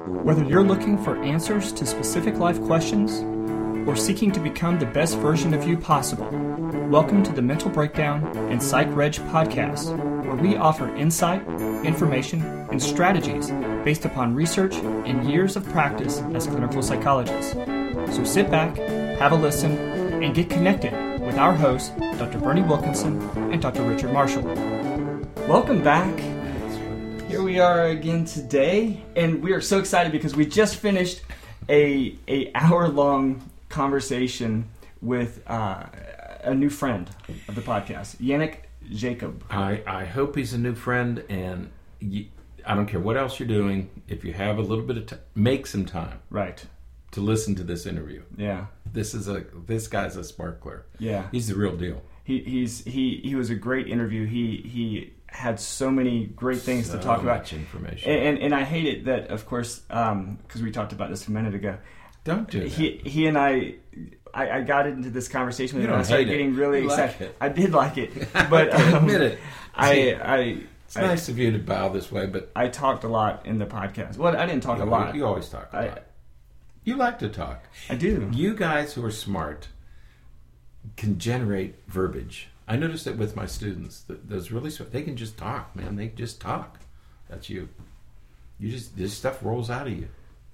Whether you're looking for answers to specific life questions or seeking to become the best version of you possible, welcome to the Mental Breakdown and Psych Reg podcast, where we offer insight, information, and strategies based upon research and years of practice as clinical psychologists. So sit back, have a listen, and get connected with our hosts, Dr. Bernie Wilkinson and Dr. Richard Marshall. Welcome back. Here we are again today, and we are so excited because we just finished a hour-long conversation with a new friend of the podcast, Yannick Jacob. I hope he's a new friend, and I don't care what else you're doing. If you have a little bit of time, make some time, right, to listen to this interview. Yeah, this guy's a sparkler. Yeah, he's the real deal. He was a great interview. He had so many great things to talk about. Much information. And I hate it that, of course, because we talked about this a minute ago. Don't do that. He and I got into this conversation with him, and I started getting really excited. Like it. I did like it, but admit it. It's nice of you to bow this way, but I talked a lot in the podcast. Well, I didn't talk a lot. You always talk a lot. You like to talk. I do. You guys who are smart can generate verbiage. I noticed it with my students. Those really smart, they can just talk, man. They just talk. That's you. This stuff rolls out of you.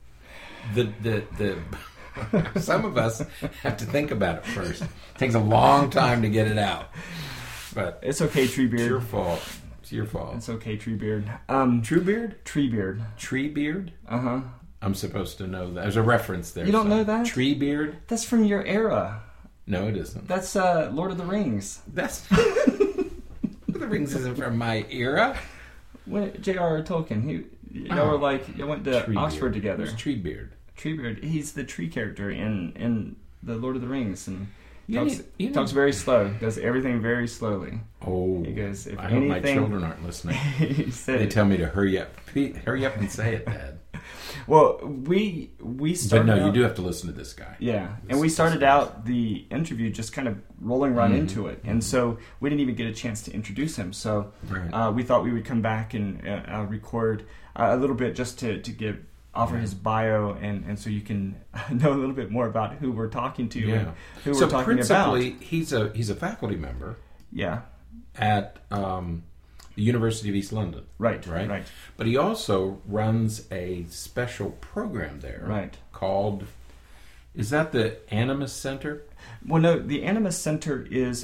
The some of us have to think about it first. It takes a long time to get it out. But it's okay, Treebeard. It's your fault. It's your fault. It's okay, Treebeard. Truebeard? Treebeard. Treebeard? Uh-huh. I'm supposed to know that. There's a reference there. You don't know that? Treebeard? That's from your era. No, it isn't. That's Lord of the Rings. That's Lord of the Rings isn't from my era. When J.R.R. Tolkien, y'all were like, you went to Oxford together. Who's Treebeard? Treebeard. He's the tree character in the Lord of the Rings, and talks very slow. Does everything very slowly. Oh, he goes, if I hope my children aren't listening. They tell me to hurry up. Hurry up and say it, Dad. Well, we started. But no, you do have to listen to this guy. Yeah, and we started out the interview just kind of rolling right into it, and so we didn't even get a chance to introduce him. So we thought we would come back and record a little bit just to offer his bio, and so you can know a little bit more about who we're talking to and who we're talking about. So principally, he's a faculty member. Yeah. At the University of East London. Right. But he also runs a special program there. Right. Called, is that the Animas Center? Well, no, the Animas Center is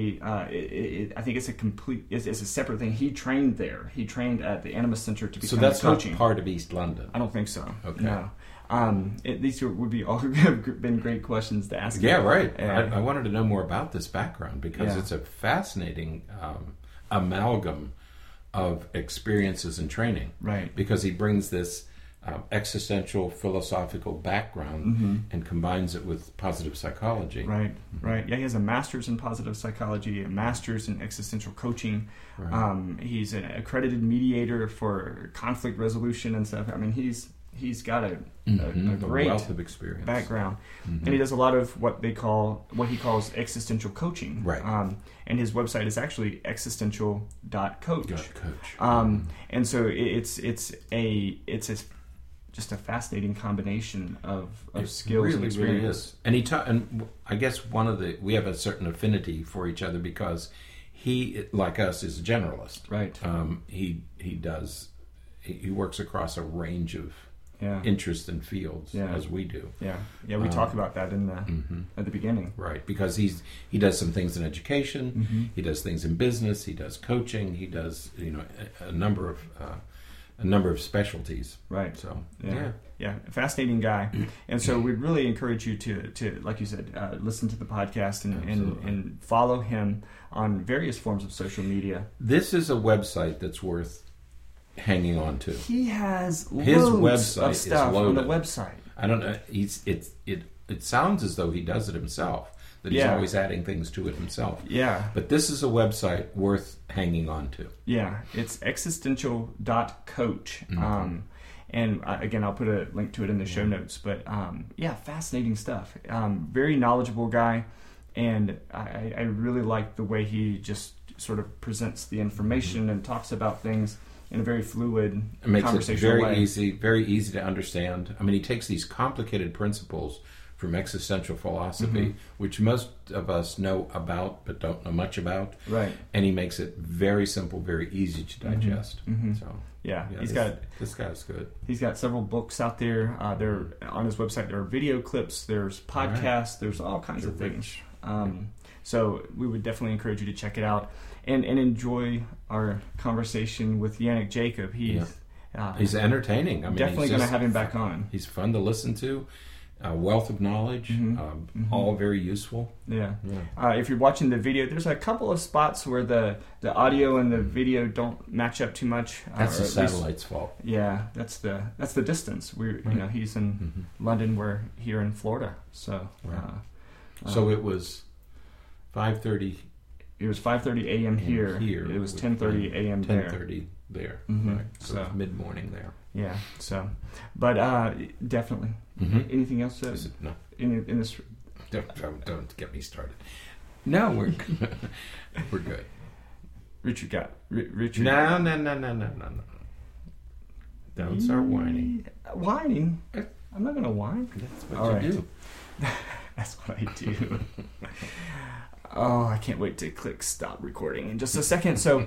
I think it's it's a separate thing. He trained there. He trained at the Animas Center to become coaching. So that's not part of East London? I don't think so. Okay. No. These would be all have been great questions to ask. Yeah, right. I wanted to know more about this background because it's a fascinating amalgam of experiences and training. Right. Because he brings this existential philosophical background and combines it with positive psychology. Right. Yeah, he has a master's in positive psychology, a master's in existential coaching. Right. He's an accredited mediator for conflict resolution and stuff. I mean, he's got a great wealth of experience background, and he does a lot of what he calls existential coaching. Right. And his website is actually existential.coach. And so it's just a fascinating combination of skills and experience. Really is. And I guess we have a certain affinity for each other because he, like us, is a generalist. Right. He works across a range of interest and fields as we do. Yeah. We talk about that in at the beginning, right? Because he does some things in education, he does things in business, he does coaching, he does a number of specialties. Right. So fascinating guy. And so we'd really encourage you to like you said, listen to the podcast and follow him on various forms of social media. This is a website that's worth hanging on to. He has loads of stuff on the website. I don't know. It sounds as though he does it himself. That he's always adding things to it himself. Yeah. But this is a website worth hanging on to. Yeah. It's existential.coach. And again, I'll put a link to it in the show notes. But fascinating stuff. Very knowledgeable guy. And I really like the way he just sort of presents the information and talks about things in a very fluid, It makes it conversational way. very easy to understand. I mean, he takes these complicated principles from existential philosophy, which most of us know about but don't know much about. Right. And he makes it very simple, very easy to digest. So Yeah, this guy's good. He's got several books out there. They're on his website. There are video clips. There's podcasts. There's all kinds of things. So we would definitely encourage you to check it out and enjoy our conversation with Yannick Jacob. He's entertaining. I mean, definitely going to have him back on. He's fun to listen to. A wealth of knowledge, all very useful. Yeah. If you're watching the video, there's a couple of spots where the audio and the video don't match up too much. That's the satellite's fault. Yeah, that's the distance. He's in London, we're here in Florida. So so it was 5:30. It was 5:30 a.m. here. It was 10:30 a.m. there. 10:30 there. Right. So mid-morning there. Yeah. So, but definitely. Anything else? No. In this. Don't get me started. No, we're we're good. Richard. No. Don't start whining. Whining? I'm not gonna whine. That's what you do. That's what I do. Oh, I can't wait to click stop recording in just a second. So,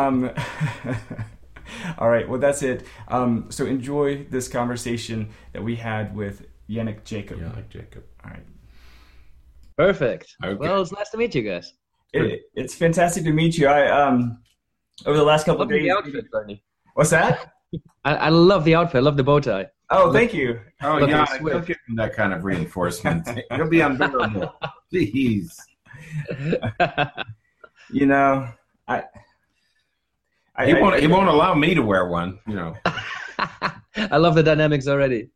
all right. Well, that's it. So enjoy this conversation that we had with Yannick Jacob. All right. Perfect. Okay. Well, it's nice to meet you guys. It's fantastic to meet you. I over the last couple of days. The outfit, Bernie. What's that? I love the outfit. I love the bow tie. Oh, thank you. Oh, yeah. Don't give him that kind of reinforcement. He'll be unbearable. Jeez. He won't allow me to wear one. I love the dynamics already.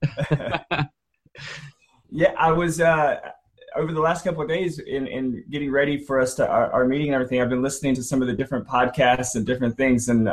Yeah, I was over the last couple of days in getting ready for us to our meeting and everything. I've been listening to some of the different podcasts and different things, and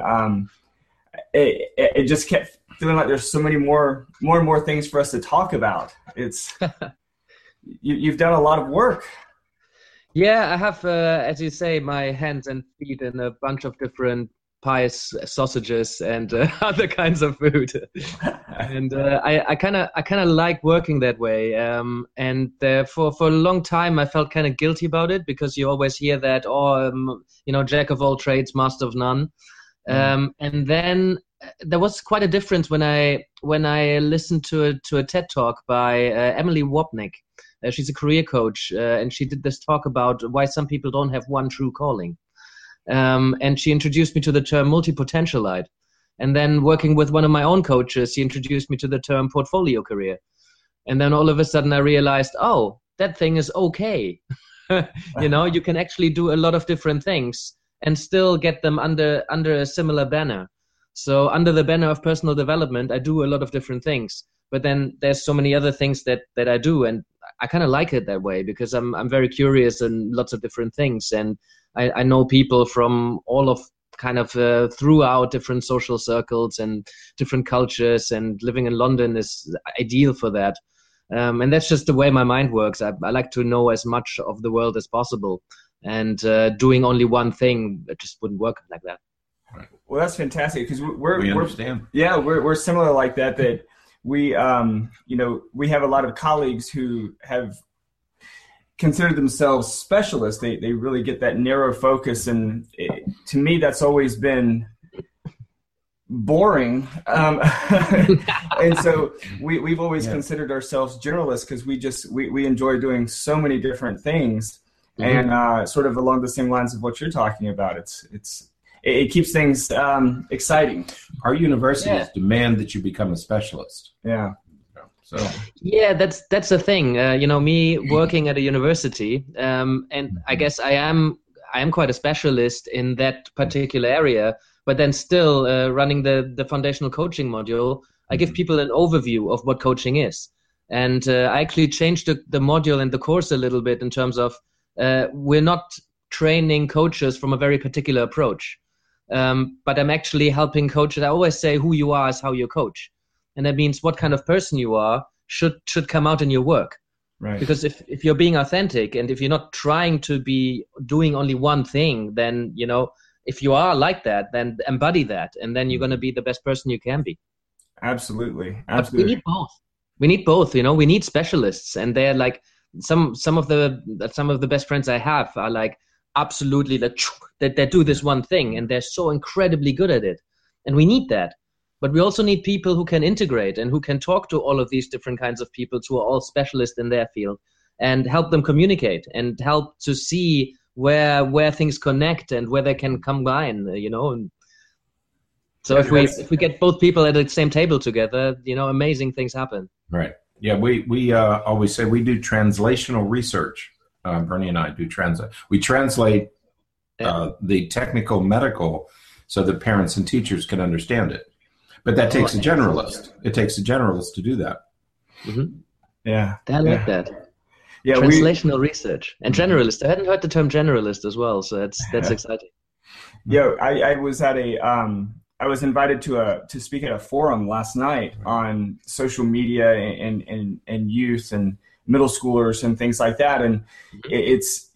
it just kept feeling like there's so many more and more things for us to talk about. It's you've done a lot of work. Yeah, I have, as you say, my hands and feet in a bunch of different pies, sausages, and other kinds of food. And I kind of like working that way. And for a long time, I felt kind of guilty about it, because you always hear that, jack of all trades, master of none. And then there was quite a difference when I listened to a TED talk by Emily Wapnick. She's a career coach, and she did this talk about why some people don't have one true calling. And she introduced me to the term multi-potentialite. And then working with one of my own coaches, he introduced me to the term portfolio career. And then all of a sudden I realized, oh, that thing is okay. You can actually do a lot of different things and still get them under a similar banner. So under the banner of personal development, I do a lot of different things. But then there's so many other things that I do, and I kind of like it that way, because I'm very curious in lots of different things, and I know people from all of kind of throughout different social circles and different cultures, and living in London is ideal for that. And that's just the way my mind works. I like to know as much of the world as possible, and doing only one thing, it just wouldn't work like that. Well, that's fantastic, because we understand. We're similar like that. That we we have a lot of colleagues who have considered themselves specialists. They really get that narrow focus, and to me, that's always been boring. And so we've always considered ourselves generalists, because we enjoy doing so many different things, and sort of along the same lines of what you're talking about. It keeps things exciting. Our universities demand that you become a specialist. Yeah. So yeah, that's the thing. Me working at a university, and I guess I am quite a specialist in that particular area. But then still running the foundational coaching module, I give people an overview of what coaching is. And I actually changed the module and the course a little bit in terms of we're not training coaches from a very particular approach. But I'm actually helping coaches. I always say who you are is how you coach. And that means what kind of person you are should come out in your work. Right. Because if you're being authentic, and if you're not trying to be doing only one thing, then, if you are like that, then embody that, and then you're going to be the best person you can be. Absolutely. But we need both. We need both. We need specialists, and they're like some of the best friends I have are like absolutely that they do this one thing, and they're so incredibly good at it, and we need that. But we also need people who can integrate and who can talk to all of these different kinds of people who are all specialists in their field and help them communicate and help to see where things connect and where they can combine. So if we get both people at the same table together, amazing things happen. Right. Yeah. We always say we do translational research. Bernie and I do translate. We translate the technical medical so that parents and teachers can understand it. But that takes a generalist. It takes a generalist to do that. Mm-hmm. Yeah. I like that. Yeah. Translational research and generalist. I hadn't heard the term generalist as well, so that's exciting. Yeah. I was at I was invited to speak at a forum last night on social media and youth and middle schoolers and things like that. And it's,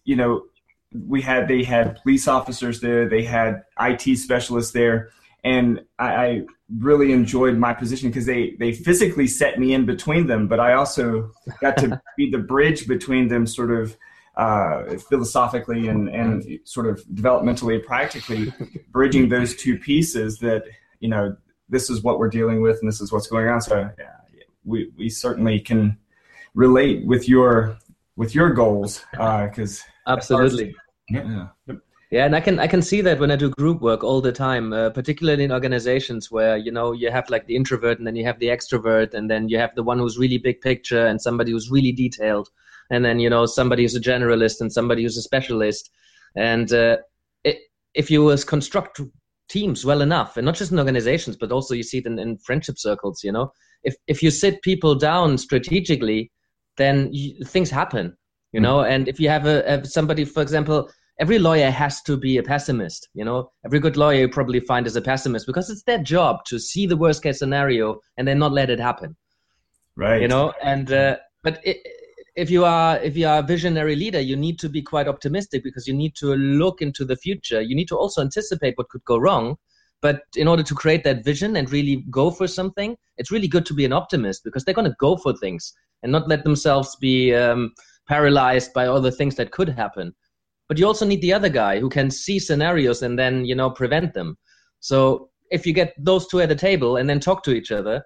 they had police officers there, they had IT specialists there. And I really enjoyed my position because they physically set me in between them, but I also got to be the bridge between them sort of philosophically and sort of developmentally, practically bridging those two pieces that, this is what we're dealing with and this is what's going on. So we certainly can relate with your goals because absolutely. Yeah, and I can see that when I do group work all the time, particularly in organizations where, you have like the introvert and then you have the extrovert and then you have the one who's really big picture and somebody who's really detailed. And then, somebody who's a generalist and somebody who's a specialist. And if you construct teams well enough, and not just in organizations, but also you see it in friendship circles, if you sit people down strategically, then things happen, and if you have somebody, for example, every lawyer has to be a pessimist, every good lawyer you probably find is a pessimist because it's their job to see the worst case scenario and then not let it happen. Right. But if you are a visionary leader, you need to be quite optimistic because you need to look into the future. You need to also anticipate what could go wrong. But in order to create that vision and really go for something, it's really good to be an optimist because they're going to go for things and not let themselves be paralyzed by all the things that could happen. But you also need the other guy who can see scenarios and then, prevent them. So if you get those two at the table and then talk to each other,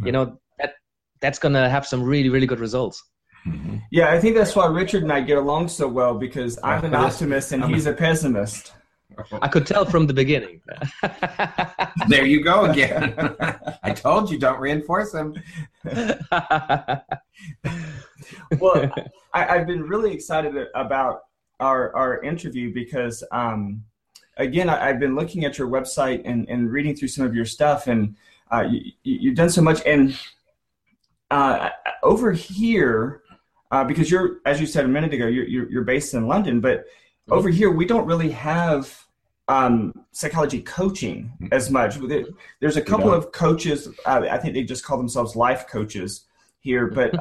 that's going to have some really, really good results. Mm-hmm. Yeah, I think that's why Richard and I get along so well because I'm an optimist and he's a pessimist. I could tell from the beginning. There you go again. I told you, don't reinforce him. Well, I've been really excited about our interview because, again, I've been looking at your website and reading through some of your stuff, and you've done so much. And over here, because you're, as you said a minute ago, you're based in London, but over here we don't really have psychology coaching as much. There's a couple of coaches. I think they just call themselves life coaches here. But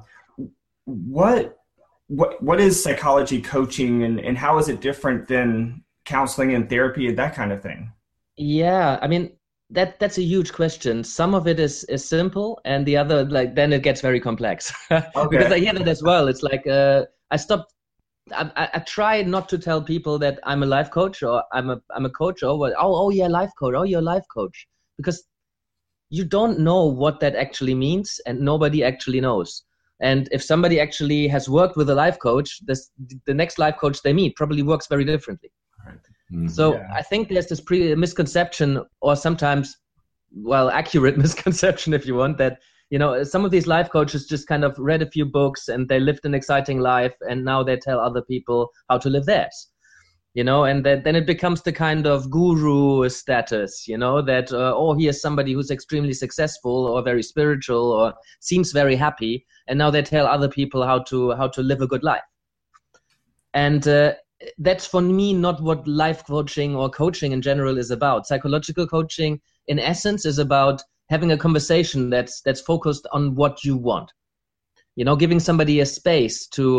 what is psychology coaching, and how is it different than counseling and therapy and that kind of thing? Yeah, I mean, that's a huge question. Some of it is simple, and the other, then it gets very complex. Okay. Because I hear that as well. It's like I try not to tell people that I'm a life coach or I'm a coach or yeah, life coach. Oh, you're a life coach, because you don't know what that actually means, and nobody actually knows. And if somebody actually has worked with a life coach, the next life coach they meet probably works very differently. Right. So yeah. I think there's this misconception, or sometimes, accurate misconception, if you want, that, some of these life coaches just kind of read a few books and they lived an exciting life and now they tell other people how to live theirs, and then it becomes the kind of guru status, that, here's somebody who's extremely successful or very spiritual or seems very happy, and now they tell other people how to live a good life. And that's, for me, not what life coaching or coaching in general is about. Psychological coaching, in essence, is about having a conversation that's focused on what you want. Giving somebody a space to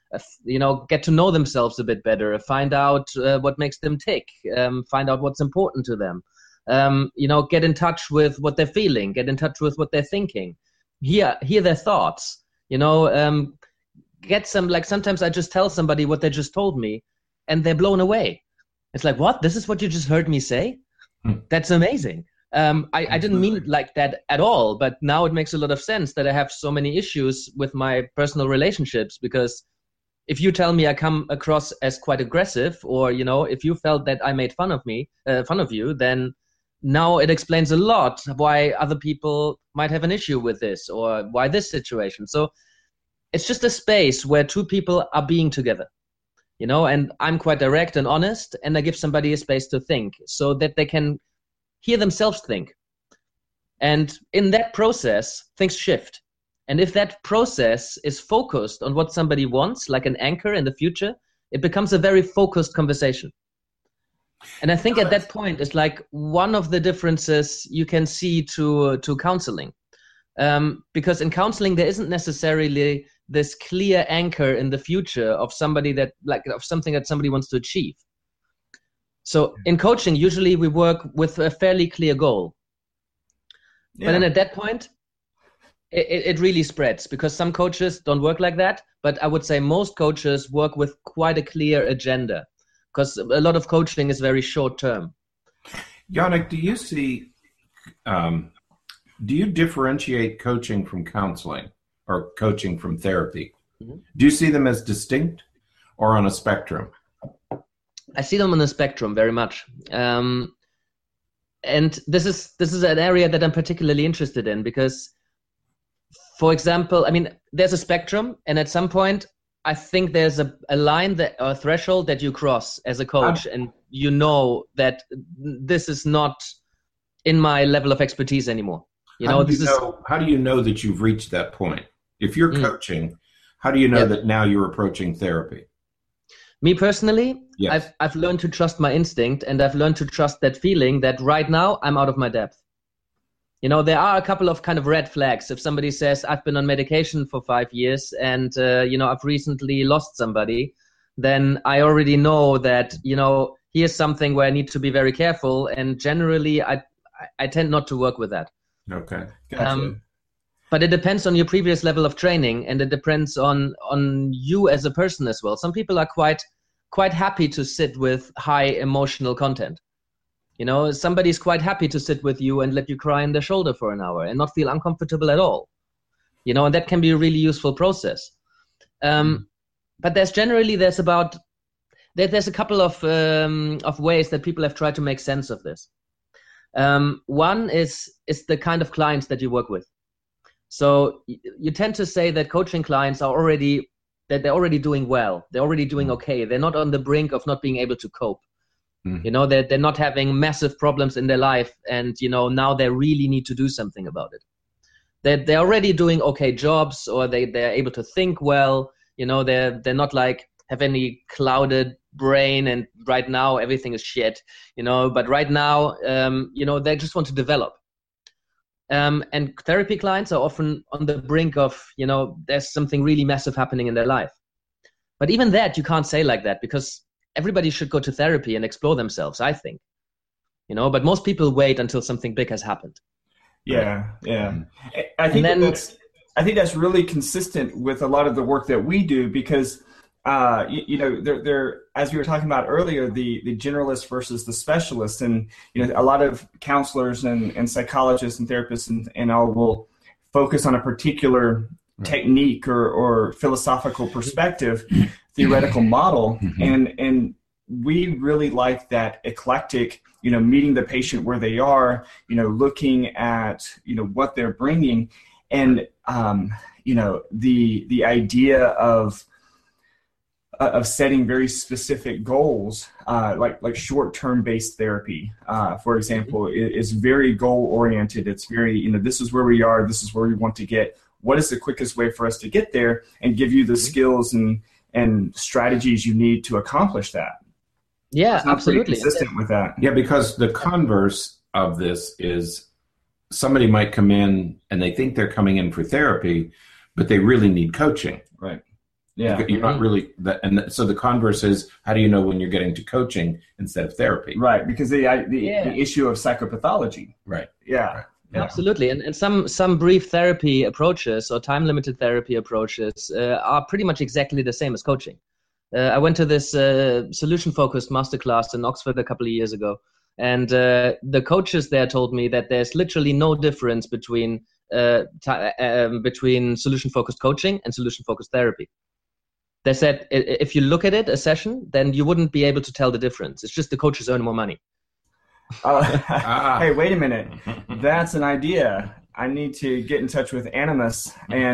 get to know themselves a bit better, find out what makes them tick, find out what's important to them, get in touch with what they're feeling, get in touch with what they're thinking, hear their thoughts, get some, like sometimes I just tell somebody what they just told me and they're blown away. It's like, what? This is what you just heard me say? That's amazing. I didn't mean it like that at all, but now it makes a lot of sense that I have so many issues with my personal relationships, because if you tell me I come across as quite aggressive, or, if you felt that I made fun of you, then now it explains a lot why other people might have an issue with this, or why this situation. So it's just a space where two people are being together, and I'm quite direct and honest, and I give somebody a space to think so that they can hear themselves think. And in that process, things shift. And if that process is focused on what somebody wants, like an anchor in the future, it becomes a very focused conversation. And I think at that point, it's like one of the differences you can see to counseling. Because in counseling, there isn't necessarily this clear anchor in the future of somebody of something that somebody wants to achieve. So in coaching, usually we work with a fairly clear goal. Yeah. But then at that point, it really spreads, because some coaches don't work like that. But I would say most coaches work with quite a clear agenda, because a lot of coaching is very short term. Yannick, do you see, do you differentiate coaching from counseling or coaching from therapy? Mm-hmm. Do you see them as distinct or on a spectrum? I see them on the spectrum very much. And this is an area that I'm particularly interested in, because, for example, there's a spectrum, and at some point, I think there's a line or a threshold that you cross as a coach, and that this is not in my level of expertise anymore. How do you know that you've reached that point? If you're coaching, how do you know that now you're approaching therapy? Me personally, yes. I've learned to trust my instinct, and I've learned to trust that feeling that right now I'm out of my depth. There are a couple of kind of red flags. If somebody says, I've been on medication for 5 years and, I've recently lost somebody, then I already know that, here's something where I need to be very careful. And generally, I tend not to work with that. Okay. Gotcha. But it depends on your previous level of training, and it depends on you as a person as well. Some people are quite happy to sit with high emotional content. Somebody's quite happy to sit with you and let you cry in their shoulder for an hour and not feel uncomfortable at all. And that can be a really useful process. But there's a couple of ways that people have tried to make sense of this. One is the kind of clients that you work with. So you tend to say that coaching clients are already doing well. They're already doing okay. They're not on the brink of not being able to cope. They're not having massive problems in their life, and now they really need to do something about it. They're already doing okay jobs, or they're able to think well. They're not like have any clouded brain and right now everything is shit. But right now they just want to develop. And therapy clients are often on the brink of there's something really massive happening in their life. But even that you can't say like that, because everybody should go to therapy and explore themselves, I think. But most people wait until something big has happened. Yeah. I think that's really consistent with a lot of the work that we do, because there, as we were talking about earlier, the generalist versus the specialist, and a lot of counselors and psychologists and therapists and all will focus on a particular technique or philosophical perspective, theoretical model, and we really like that eclectic, meeting the patient where they are, looking at what they're bringing, and the idea of setting very specific goals, like short-term based therapy, for example, is very goal-oriented. It's very, this is where we are, this is where we want to get. What is the quickest way for us to get there, and give you the skills and strategies you need to accomplish that. Yeah, absolutely. Consistent with that. Yeah, because the converse of this is somebody might come in and they think they're coming in for therapy, but they really need coaching. Right. Yeah. You're not really that, and so the converse is, how do you know when you're getting to coaching instead of therapy? Right, because the issue of psychopathology. Right. Yeah. Right. Yeah. Absolutely. And some brief therapy approaches or time-limited therapy approaches are pretty much exactly the same as coaching. I went to this solution-focused masterclass in Oxford a couple of years ago, and the coaches there told me that there's literally no difference between solution-focused coaching and solution-focused therapy. They said if you look at it, a session, then you wouldn't be able to tell the difference. It's just the coaches earn more money. Hey, wait a minute. That's an idea. I need to get in touch with Animus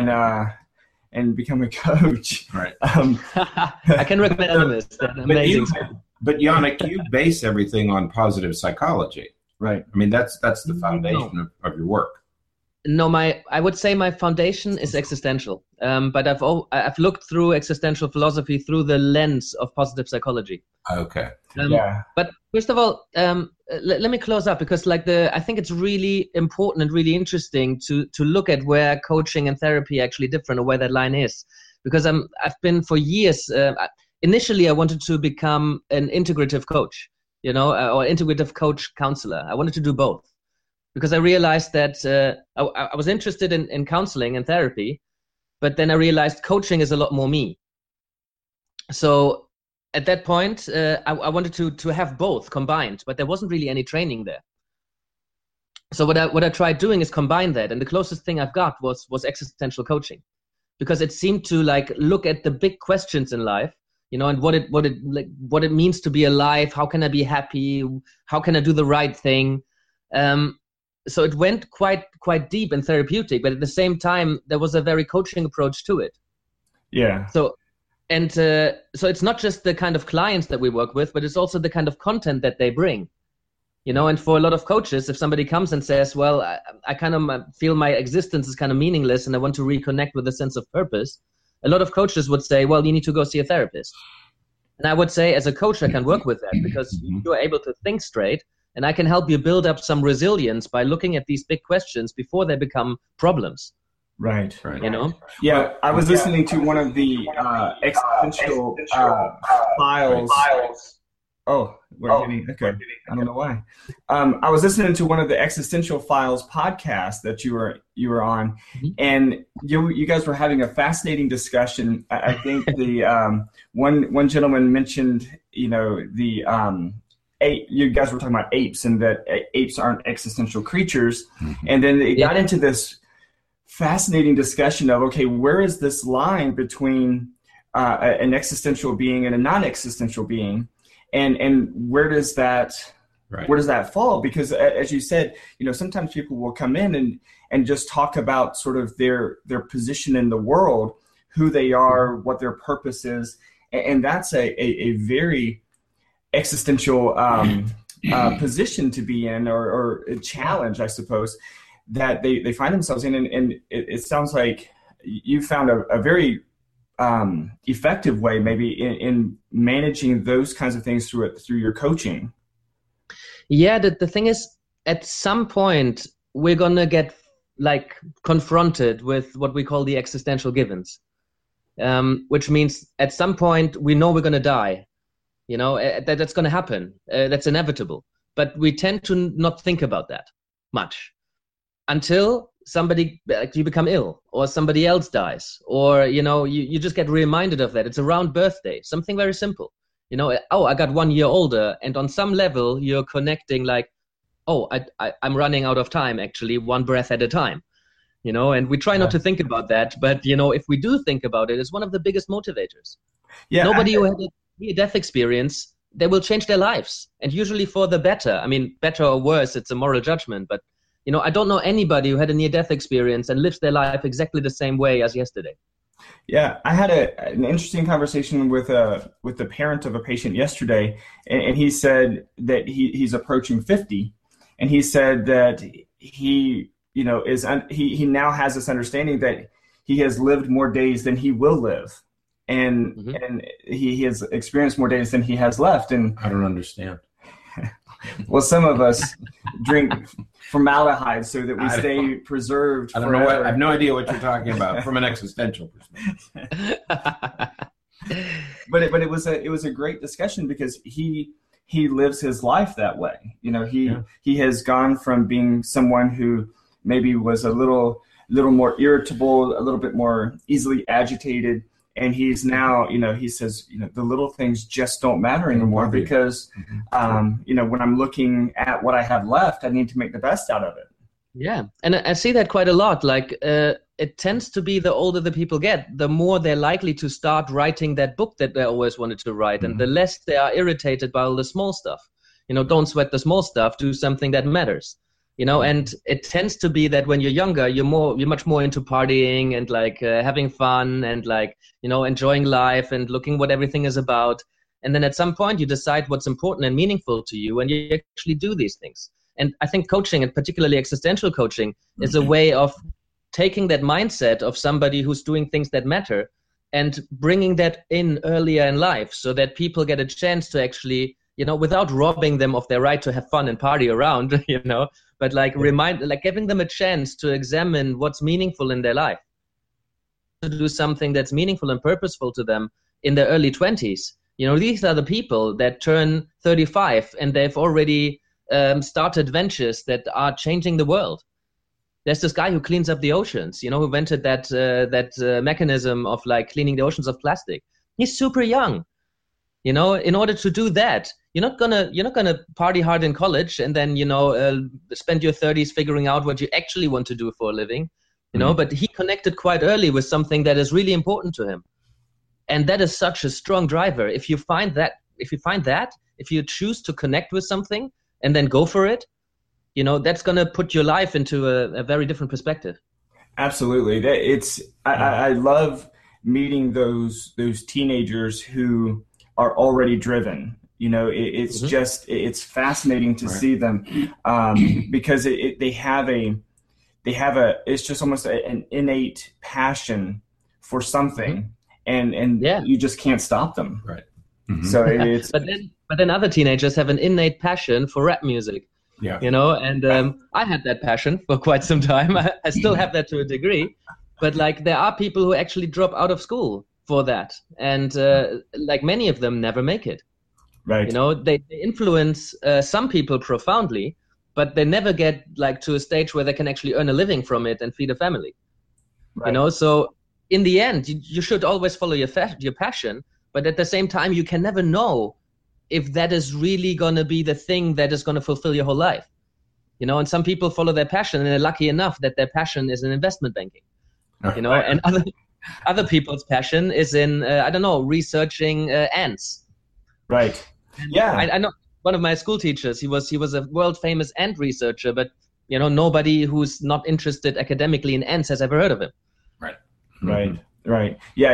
and become a coach. Right. I can recommend Animus. Amazing. But Yannick, you base everything on positive psychology. Right. I mean, that's the foundation of your work. No, I would say my foundation is existential. But I've looked through existential philosophy through the lens of positive psychology. Okay. Yeah. But first of all, let me close up, because I think it's really important and really interesting to look at where coaching and therapy actually different, or where that line is. Because I've been for years. Initially, I wanted to become an integrative coach, or integrative coach counselor. I wanted to do both, because I realized that I was interested in counseling and therapy, but then I realized coaching is a lot more me. So at that point, I wanted to have both combined, but there wasn't really any training there. So what I tried doing is combine that, and the closest thing I've got was existential coaching, because it seemed to look at the big questions in life, and what it means to be alive. How can I be happy? How can I do the right thing? So it went quite deep and therapeutic, but at the same time, there was a very coaching approach to it. Yeah. So it's not just the kind of clients that we work with, but it's also the kind of content that they bring. And for a lot of coaches, if somebody comes and says, well, I kind of feel my existence is kind of meaningless and I want to reconnect with a sense of purpose, a lot of coaches would say, well, you need to go see a therapist. And I would say, as a coach, I can work with that, because you are able to think straight, and I can help you build up some resilience by looking at these big questions before they become problems. Right. Yeah, I was listening to one of the existential files. Oh, we're getting okay. I don't know why. I was listening to one of the Existential Files podcasts that you were on, and you guys were having a fascinating discussion. I think the one gentleman mentioned, the you guys were talking about apes, and that apes aren't existential creatures, and then it got into this fascinating discussion of, okay, where is this line between an existential being and a non-existential being? And where does that fall? Because as you said, sometimes people will come in and just talk about sort of their position in the world, who they are, what their purpose is, and that's a very existential position to be in, or a challenge, I suppose, that they find themselves in. And it sounds like you found a very effective way, maybe in managing those kinds of things through your coaching. Yeah, the thing is, at some point we're gonna get confronted with what we call the existential givens, which means at some point we know we're gonna die. That's gonna happen. That's inevitable. But we tend to not think about that much until you become ill, or somebody else dies, or you just get reminded of that. It's around birthday, something very simple. I got 1 year older, and on some level you're connecting I'm running out of time, actually, one breath at a time. And we try not to think about that, but if we do think about it, it's one of the biggest motivators. Nobody who had a near-death experience, they will change their lives, and usually for the better. I mean, better or worse, it's a moral judgment, but I don't know anybody who had a near-death experience and lives their life exactly the same way as yesterday. Yeah, I had an interesting conversation with the parent of a patient yesterday, and he said that he's approaching 50, and he said that he now has this understanding that he has lived more days than he will live, and he has experienced more days than he has left. And I don't understand. Well, some of us drink formaldehyde so that we stay preserved I don't forever. know I have no idea what you're talking about from an existential perspective. But it was a great discussion because he lives his life that way. He has gone from being someone who maybe was a little more irritable, a little bit more easily agitated, and he's now, he says, the little things just don't matter anymore because, when I'm looking at what I have left, I need to make the best out of it. Yeah, and I see that quite a lot. Like, it tends to be the older the people get, the more they're likely to start writing that book that they always wanted to write, and the less they are irritated by all the small stuff. Don't sweat the small stuff, do something that matters. And it tends to be that when you're younger, you're much more into partying and like having fun and like, enjoying life and looking what everything is about. And then at some point you decide what's important and meaningful to you, and you actually do these things. And I think coaching, and particularly existential coaching, is a way of taking that mindset of somebody who's doing things that matter and bringing that in earlier in life so that people get a chance to actually, without robbing them of their right to have fun and party around, but giving them a chance to examine what's meaningful in their life, to do something that's meaningful and purposeful to them in their early 20s. These are the people that turn 35 and they've already started ventures that are changing the world. There's this guy who cleans up the oceans, who invented that mechanism of like cleaning the oceans of plastic. He's super young. In order to do that, you're not gonna party hard in college and then spend your 30s figuring out what you actually want to do for a living. But he connected quite early with something that is really important to him, and that is such a strong driver. If you choose to connect with something and then go for it, that's gonna put your life into a very different perspective. Absolutely, I love meeting those teenagers who are already driven. It's just, it's fascinating to see them because they have it's just almost an innate passion for something, and you just can't stop them. Right. So it's but then other teenagers have an innate passion for rap music. Yeah. And I had that passion for quite some time. I still have that to a degree, but like there are people who actually drop out of school for that, and like many of them never make it. Right. They influence some people profoundly, but they never get like to a stage where they can actually earn a living from it and feed a family. Right. So in the end, you should always follow your passion, but at the same time, you can never know if that is really going to be the thing that is going to fulfill your whole life. And some people follow their passion and they're lucky enough that their passion is in investment banking. And other people's passion is in, researching ants. Right. Yeah. I know one of my school teachers, he was a world famous ant researcher, but nobody who's not interested academically in ants has ever heard of him. Right. Right. Yeah.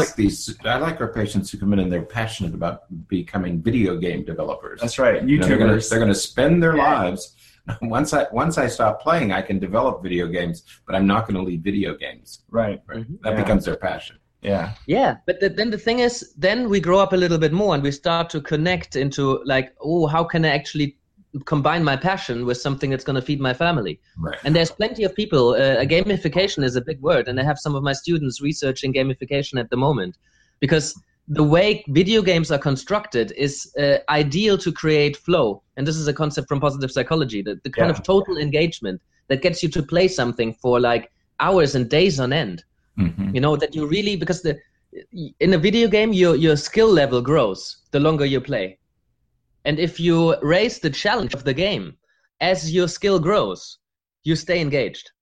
I like our patients who come in and they're passionate about becoming video game developers. That's right. YouTubers. They're going to spend their lives. Once I stop playing, I can develop video games, but I'm not going to leave video games. Right. That becomes their passion. Yeah. Yeah. But then the thing is, then we grow up a little bit more and we start to connect into like, how can I actually combine my passion with something that's going to feed my family? Right. And there's plenty of people, gamification is a big word, and I have some of my students researching gamification at the moment, because the way video games are constructed is ideal to create flow. And this is a concept from positive psychology, the kind of total engagement that gets you to play something for like hours and days on end. That you really, because in a video game, your skill level grows the longer you play. And if you raise the challenge of the game as your skill grows, you stay engaged.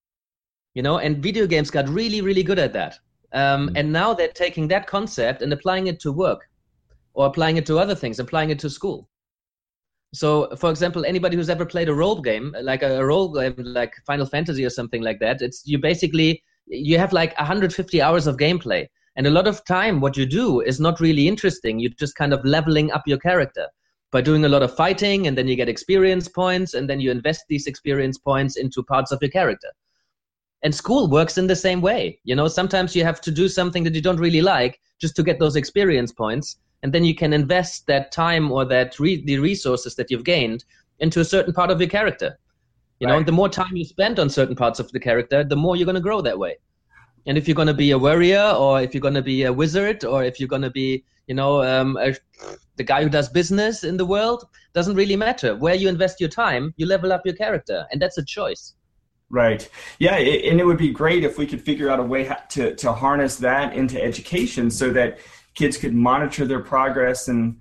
And video games got really, really good at that. And now they're taking that concept and applying it to work, or applying it to other things, applying it to school. So, for example, anybody who's ever played a role game, like like Final Fantasy or something like that, you have like 150 hours of gameplay. And a lot of time, what you do is not really interesting. You're just kind of leveling up your character by doing a lot of fighting, and then you get experience points, and then you invest these experience points into parts of your character. And school works in the same way. Sometimes you have to do something that you don't really like just to get those experience points. And then you can invest that time or the resources that you've gained into a certain part of your character. You know, and the more time you spend on certain parts of the character, the more you're going to grow that way. And if you're going to be a warrior, or if you're going to be a wizard, or if you're going to be, the guy who does business in the world, doesn't really matter. Where you invest your time, you level up your character, and that's a choice. Right. Yeah, and it would be great if we could figure out a way to harness that into education so that kids could monitor their progress and,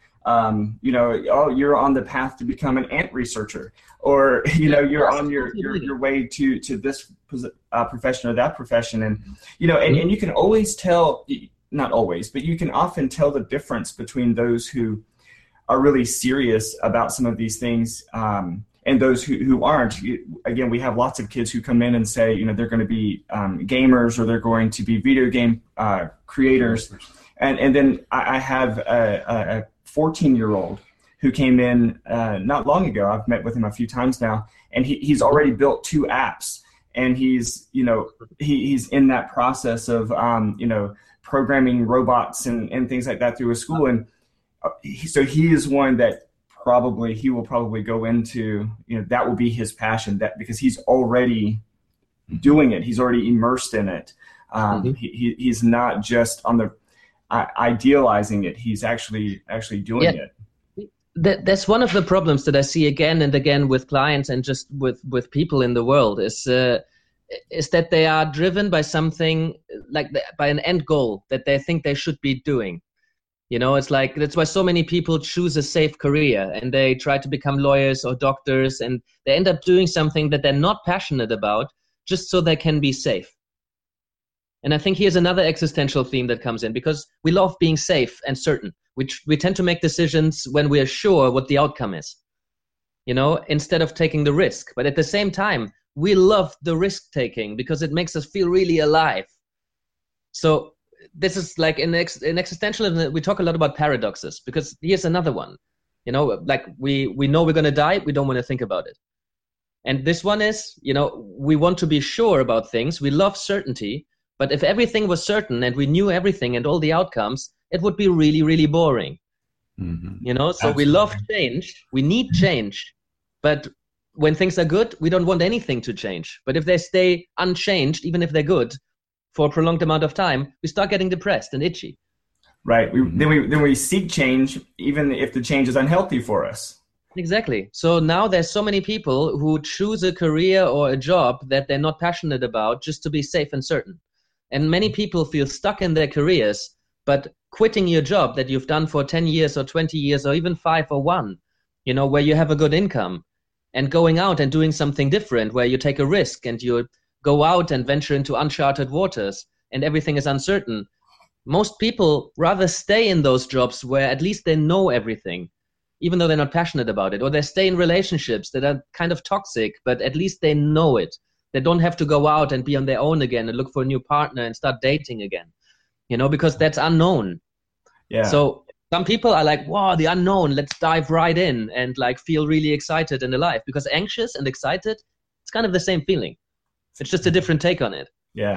you're on the path to become an ant researcher, or, you're on your way to this profession or that profession. And, and you can always tell, not always, but you can often tell the difference between those who are really serious about some of these things and those who aren't. Again, we have lots of kids who come in and say, they're going to be gamers, or they're going to be video game creators. And then I have a 14-year-old who came in not long ago. I've met with him a few times now, and he's already built 2 apps, and he's in that process of programming robots and things like that through a school. And so he is one that he will probably go into, that will be his passion, that because he's already doing it, he's already immersed in it. He's not just on the idealizing it, he's actually doing it. That's one of the problems that I see again and again with clients and just with people in the world is that they are driven by something by an end goal that they think they should be doing. It's like, that's why so many people choose a safe career and they try to become lawyers or doctors, and they end up doing something that they're not passionate about just so they can be safe. And I think here's another existential theme that comes in, because we love being safe and certain. We tend to make decisions when we are sure what the outcome is, instead of taking the risk. But at the same time, we love the risk taking because it makes us feel really alive. So this is like in existentialism, we talk a lot about paradoxes, because here's another one. Like we know we're going to die, we don't want to think about it. And this one is, we want to be sure about things. We love certainty. But if everything was certain and we knew everything and all the outcomes, it would be really, really boring. So Absolutely. We love change. We need change. But when things are good, we don't want anything to change. But if they stay unchanged, even if they're good, for a prolonged amount of time, we start getting depressed and itchy. Right. Then we seek change, even if the change is unhealthy for us. Exactly. So now there's so many people who choose a career or a job that they're not passionate about just to be safe and certain. And many people feel stuck in their careers, but quitting your job that you've done for 10 years or 20 years or even 5 or 1, where you have a good income, and going out and doing something different where you take a risk and you go out and venture into uncharted waters and everything is uncertain. Most people rather stay in those jobs where at least they know everything, even though they're not passionate about it, or they stay in relationships that are kind of toxic, but at least they know it. They don't have to go out and be on their own again and look for a new partner and start dating again, because that's unknown. Yeah. So some people are like, wow, the unknown, let's dive right in and like feel really excited and alive, because anxious and excited, it's kind of the same feeling. It's just a different take on it. Yeah.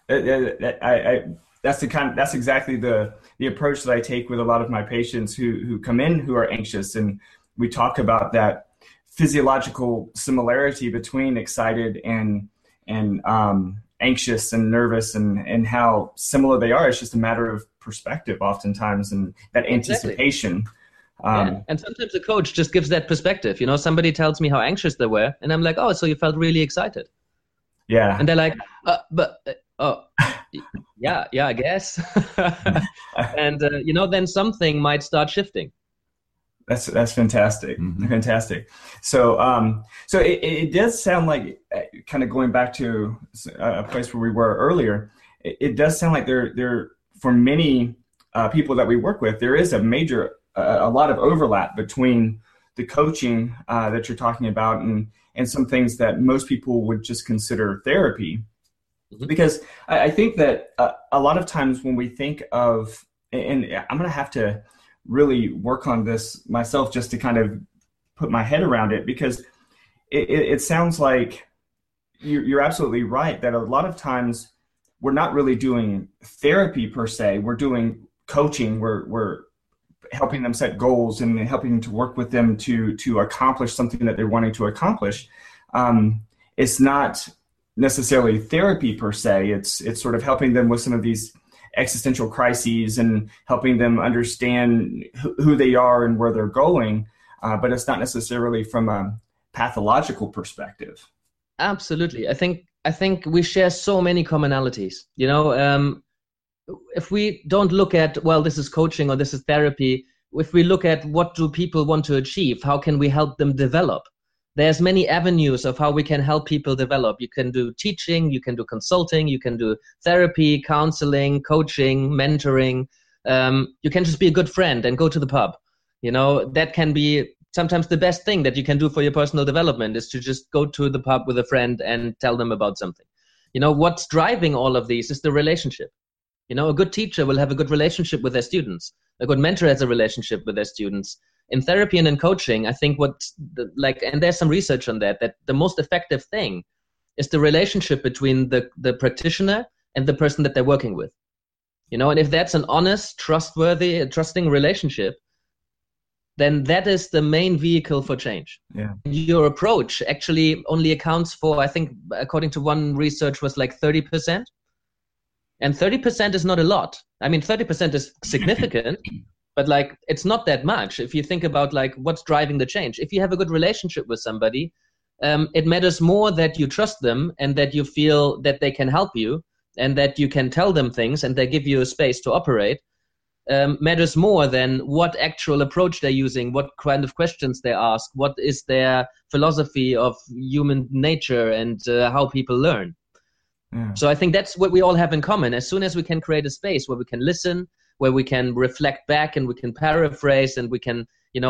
That's exactly the approach that I take with a lot of my patients who come in who are anxious. And we talk about that physiological similarity between excited and anxious and nervous, and how similar they are. It's just a matter of perspective oftentimes, and that anticipation. And sometimes a coach just gives that perspective. Somebody tells me how anxious they were, and I'm like, oh, so you felt really excited. Yeah. And they're like, yeah, I guess. And, then something might start shifting. That's fantastic. Mm-hmm. Fantastic. So it does sound like, kind of going back to a place where we were earlier, it does sound like there for many people that we work with, there is a lot of overlap between the coaching that you're talking about and some things that most people would just consider therapy. Mm-hmm. Because I think that a lot of times when we think of, and I'm going to have to really work on this myself just to kind of put my head around it, because it sounds like you're absolutely right that a lot of times we're not really doing therapy per se. We're doing coaching. We're helping them set goals and helping to work with them to accomplish something that they're wanting to accomplish. It's not necessarily therapy per se. It's sort of helping them with some of these existential crises and helping them understand who they are and where they're going. But it's not necessarily from a pathological perspective. Absolutely. I think we share so many commonalities. If we don't look at, well, this is coaching or this is therapy, if we look at what do people want to achieve, how can we help them develop? There's many avenues of how we can help people develop. You can do teaching, you can do consulting, you can do therapy, counseling, coaching, mentoring. You can just be a good friend and go to the pub. That can be sometimes the best thing that you can do for your personal development, is to just go to the pub with a friend and tell them about something. What's driving all of these is the relationship. A good teacher will have a good relationship with their students. A good mentor has a relationship with their students. In therapy and in coaching, I think and there's some research on that the most effective thing is the relationship between the practitioner and the person that they're working with. And if that's an honest, trustworthy, trusting relationship, then that is the main vehicle for change. Yeah. Your approach actually only accounts for, I think, according to one research, was like 30%. And 30% is not a lot. I mean, 30% is significant, but it's not that much. If you think about what's driving the change, if you have a good relationship with somebody, it matters more that you trust them and that you feel that they can help you and that you can tell them things and they give you a space to operate. Matters more than what actual approach they're using, what kind of questions they ask, what is their philosophy of human nature and how people learn. Yeah. So I think that's what we all have in common. As soon as we can create a space where we can listen, where we can reflect back and we can paraphrase and we can,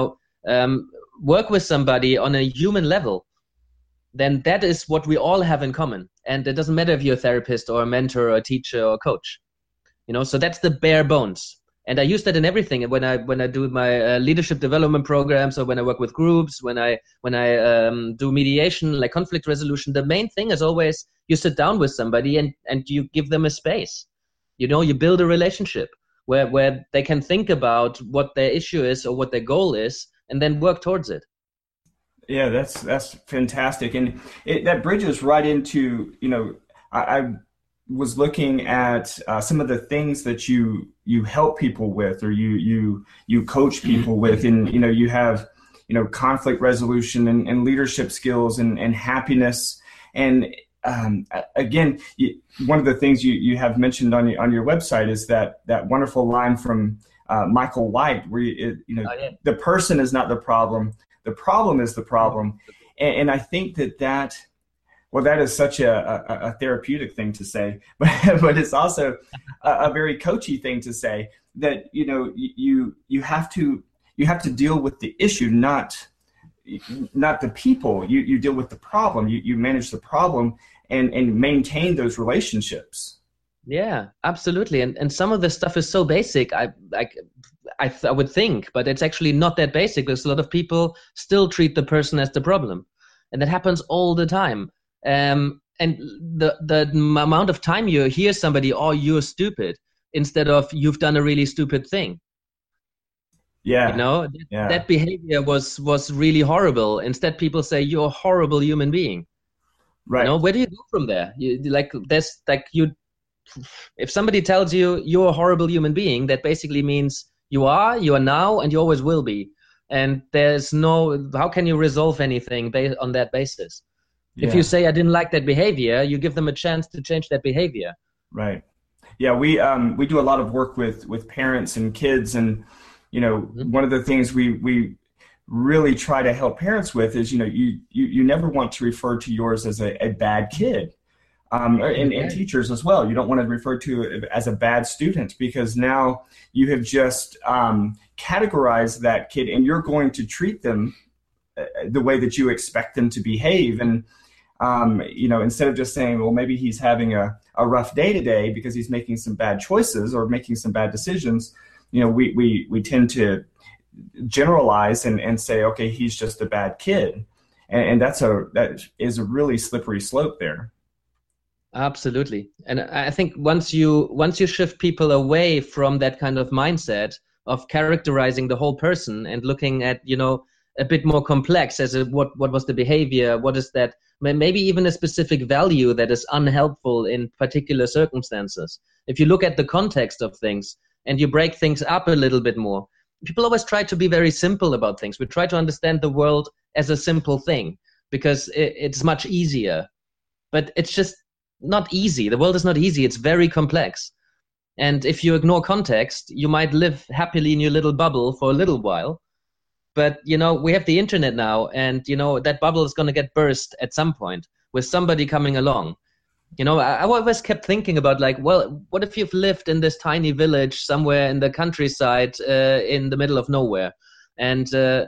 work with somebody on a human level, then that is what we all have in common. And it doesn't matter if you're a therapist or a mentor or a teacher or a coach, so that's the bare bones. And I use that in everything. When I do my leadership development programs, or when I work with groups, when I do mediation, like conflict resolution, the main thing is always you sit down with somebody and you give them a space. You build a relationship where they can think about what their issue is or what their goal is, and then work towards it. Yeah, that's fantastic, and that bridges right into I was looking at some of the things that you help people with, or you coach people with, and you have conflict resolution and leadership skills and happiness, and again, one of the things you have mentioned on your website is that wonderful line from Michael White, where the person is not the problem is the problem, and I think that. Well, that is such a therapeutic thing to say, but it's also a very coachy thing to say, that you have to deal with the issue, not the people. You deal with the problem. You manage the problem and maintain those relationships. Yeah, absolutely. And some of the stuff is so basic. I would think, but it's actually not that basic, because a lot of people still treat the person as the problem, and that happens all the time. And the amount of time you hear somebody, "Oh, you're stupid," instead of "You've done a really stupid thing." Yeah. That behavior was really horrible. Instead, people say, "You're a horrible human being." Right. Where do you go from there? If somebody tells you you're a horrible human being, that basically means you are now, and you always will be. And there's how can you resolve anything based on that basis? Yeah. If you say, "I didn't like that behavior," you give them a chance to change that behavior. Right. Yeah, we do a lot of work with parents and kids, and one of the things we really try to help parents with is you never want to refer to yours as a bad kid, and teachers as well. You don't want to refer to it as a bad student, because now you have just categorized that kid, and you're going to treat them the way that you expect them to behave. And instead of just saying, well, maybe he's having a rough day today because he's making some bad choices or making some bad decisions, we tend to generalize and say, okay, he's just a bad kid. And that is a really slippery slope there. Absolutely. And I think once you shift people away from that kind of mindset, of characterizing the whole person and looking at, a bit more complex as what was the behavior, what is that, maybe even a specific value that is unhelpful in particular circumstances. If you look at the context of things and you break things up a little bit more, people always try to be very simple about things. We try to understand the world as a simple thing because it's much easier, but it's just not easy. The world is not easy. It's very complex. And if you ignore context, you might live happily in your little bubble for a little while. But, we have the internet now, and, that bubble is going to get burst at some point with somebody coming along. I always kept thinking about what if you've lived in this tiny village somewhere in the countryside in the middle of nowhere, and,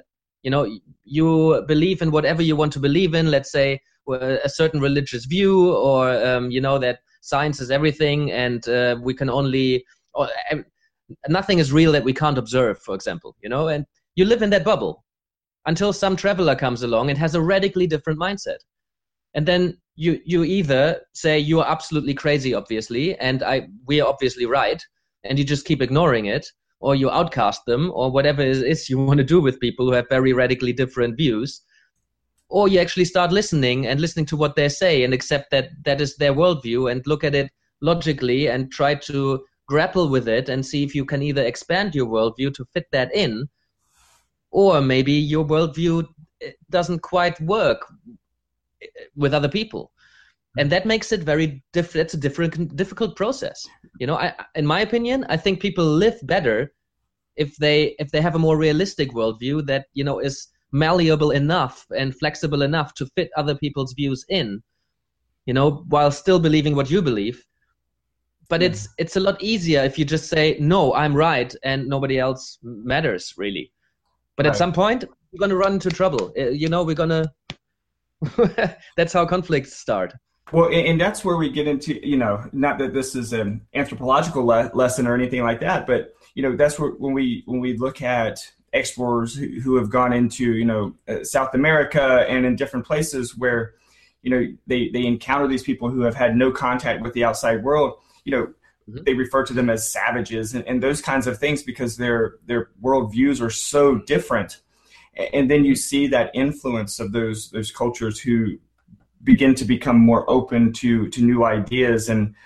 you believe in whatever you want to believe in, let's say a certain religious view, or, that science is everything, and we can nothing is real that we can't observe, for example, and you live in that bubble until some traveler comes along and has a radically different mindset. And then you either say you are absolutely crazy, obviously, and we are obviously right, and you just keep ignoring it, or you outcast them, or whatever it is you want to do with people who have very radically different views, or you actually start listening to what they say and accept that is their worldview and look at it logically and try to grapple with it and see if you can either expand your worldview to fit that in, or maybe your worldview doesn't quite work with other people. And that makes it it's a difficult process. In my opinion, I think people live better if they have a more realistic worldview that, is malleable enough and flexible enough to fit other people's views in, while still believing what you believe. But it's a lot easier if you just say, no, I'm right, and nobody else matters, really. But at some point, we're going to run into trouble. We're going to... That's how conflicts start. Well, and that's where we get into, not that this is an anthropological lesson or anything like that, but, that's where when we look at explorers who have gone into, South America and in different places where, they encounter these people who have had no contact with the outside world, they refer to them as savages and those kinds of things because their worldviews are so different. And then you see that influence of those cultures who begin to become more open to new ideas. And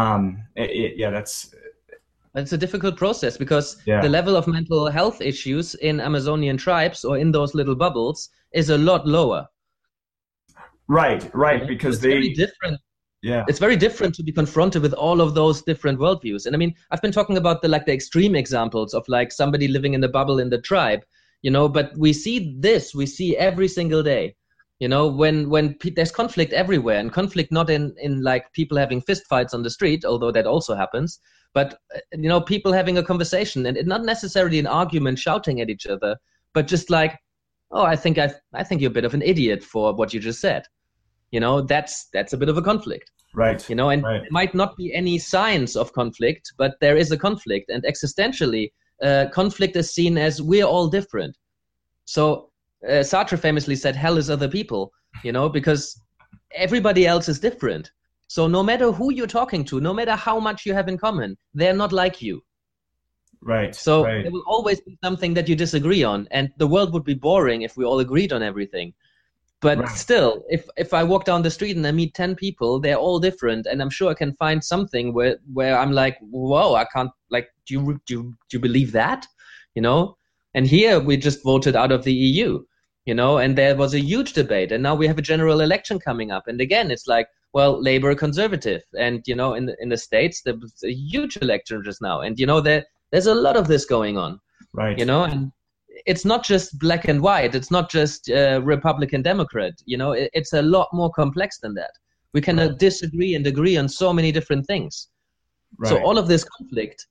it's a difficult process because the level of mental health issues in Amazonian tribes or in those little bubbles is a lot lower. Right, because it's very different. Yeah, it's very different to be confronted with all of those different worldviews. And I mean, I've been talking about the extreme examples of somebody living in the bubble in the tribe, but we see every single day, when there's conflict everywhere, and conflict not in people having fist fights on the street, although that also happens, but, people having a conversation and not necessarily an argument shouting at each other, but just oh, I think you're a bit of an idiot for what you just said. That's a bit of a conflict. Right. And There might not be any signs of conflict, but there is a conflict. And existentially, conflict is seen as we're all different. So Sartre famously said, hell is other people, because everybody else is different. So no matter who you're talking to, no matter how much you have in common, they're not like you. Right. So there will always be something that you disagree on. And the world would be boring if we all agreed on everything. But still, if I walk down the street and I meet 10 people, they're all different, and I'm sure I can find something where I'm like, whoa, I can't, do you believe that? And here we just voted out of the EU, and there was a huge debate, and now we have a general election coming up, and again, it's Labour conservative, and in the States there's a huge election just now, and there's a lot of this going on, right? And it's not just black and white. It's not just Republican, Democrat. It's a lot more complex than that. We can disagree and agree on so many different things. Right. So all of this conflict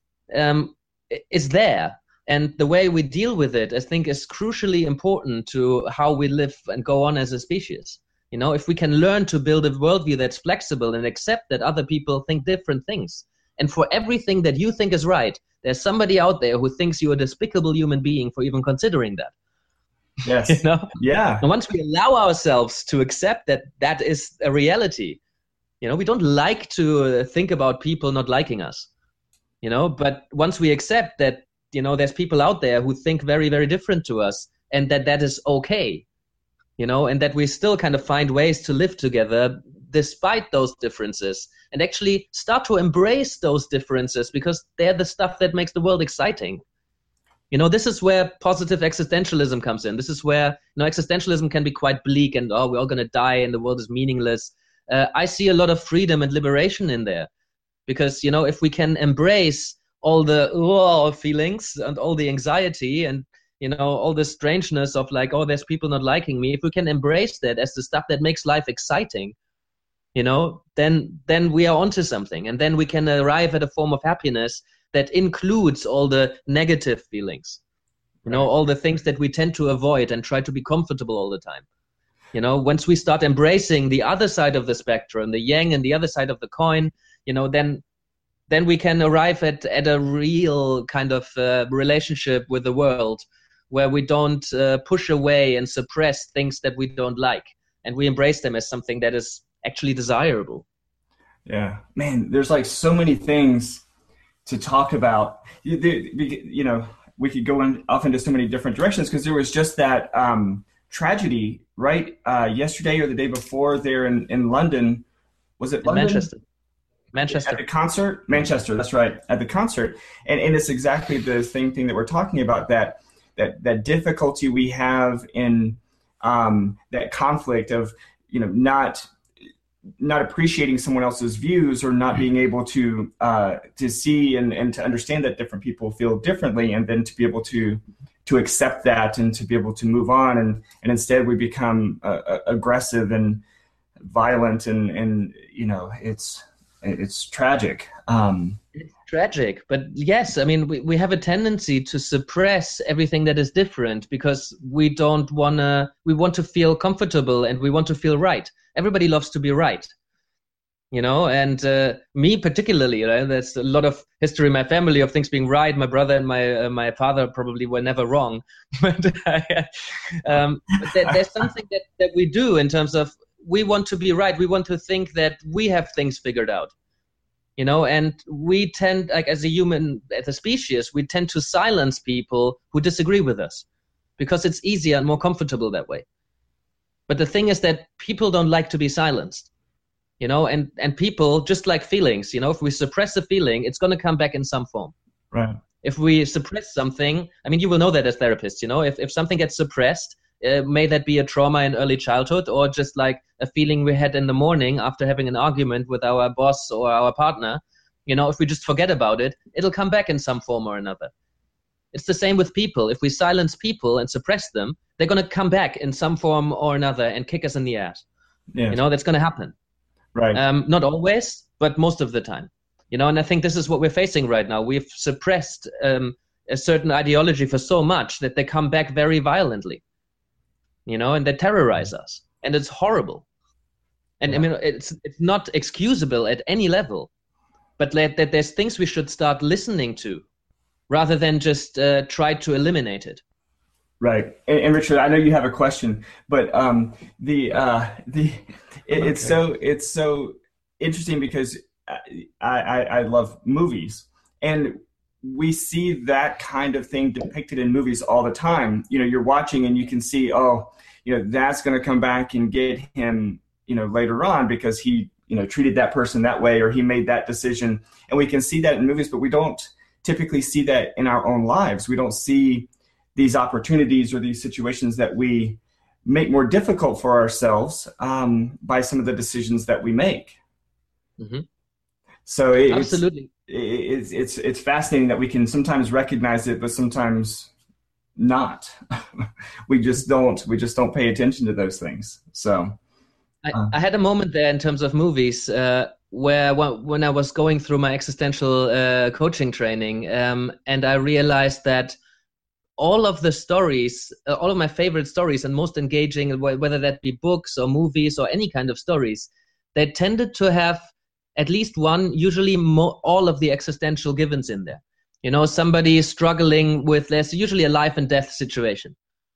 is there. And the way we deal with it, I think, is crucially important to how we live and go on as a species. If we can learn to build a worldview that's flexible and accept that other people think different things. And for everything that you think is right, there's somebody out there who thinks you're a despicable human being for even considering that. Yes. Yeah. And once we allow ourselves to accept that is a reality, we don't like to think about people not liking us, but once we accept that there's people out there who think very, very different to us, and that is okay, and that we still kind of find ways to live together despite those differences, and actually start to embrace those differences, because they're the stuff that makes the world exciting. This is where positive existentialism comes in. This is where, existentialism can be quite bleak and, we're all going to die and the world is meaningless. I see a lot of freedom and liberation in there, because, if we can embrace all the feelings and all the anxiety and, all the strangeness of like, there's people not liking me, if we can embrace that as the stuff that makes life exciting, then we are onto something, and then we can arrive at a form of happiness that includes all the negative feelings, all the things that we tend to avoid and try to be comfortable all the time. Once we start embracing the other side of the spectrum, the yang and the other side of the coin, then we can arrive at a real kind of relationship with the world, where we don't push away and suppress things that we don't like, and we embrace them as something that is actually desirable. Yeah, man, there's like so many things to talk about. We could go off into so many different directions, because there was just that tragedy, right? Yesterday or the day before there in London. Was it London? Manchester. At the concert? Manchester, that's right, at the concert. And it's exactly the same thing that we're talking about, that difficulty we have in that conflict of, not appreciating someone else's views, or not being able to see and to understand that different people feel differently, and then to be able to accept that and to be able to move on, and instead we become aggressive and violent, and it's tragic. It's tragic, but yes, I mean, we have a tendency to suppress everything that is different, because we want to feel comfortable, and we want to feel right. Everybody loves to be right, and me particularly, there's a lot of history in my family of things being right. My brother and my father probably were never wrong, but there's something that we do in terms of, we want to be right. We want to think that we have things figured out, and we tend, like as a species, we tend to silence people who disagree with us, because it's easier and more comfortable that way. But the thing is that people don't like to be silenced, and people, just like feelings, if we suppress a feeling, it's going to come back in some form. Right. If we suppress something, I mean, you will know that as therapists, if something gets suppressed, may that be a trauma in early childhood, or just like a feeling we had in the morning after having an argument with our boss or our partner, if we just forget about it, it'll come back in some form or another. It's the same with people. If we silence people and suppress them, they're going to come back in some form or another and kick us in the ass. Yes. That's going to happen. Right. Not always, but most of the time. And I think this is what we're facing right now. We've suppressed a certain ideology for so much that they come back very violently, and they terrorize us. And it's horrible. And I mean, it's not excusable at any level, but that there's things we should start listening to, rather than just try to eliminate it. Right. And Richard, I know you have a question, but it's so interesting, because I love movies, and we see that kind of thing depicted in movies all the time. You're watching and you can see, that's going to come back and get him, later on, because he, treated that person that way, or he made that decision. And we can see that in movies, but we don't typically see that in our own lives. We don't see these opportunities or these situations that we make more difficult for ourselves by some of the decisions that we make. Mm-hmm. So absolutely, it's fascinating that we can sometimes recognize it, but sometimes not. we just don't pay attention to those things. So I had a moment there in terms of movies where when I was going through my existential coaching training, and I realized that all of the stories, all of my favorite stories and most engaging, whether that be books or movies or any kind of stories, they tended to have at least one, usually all of the existential givens in there. Somebody struggling with, there's usually a life and death situation,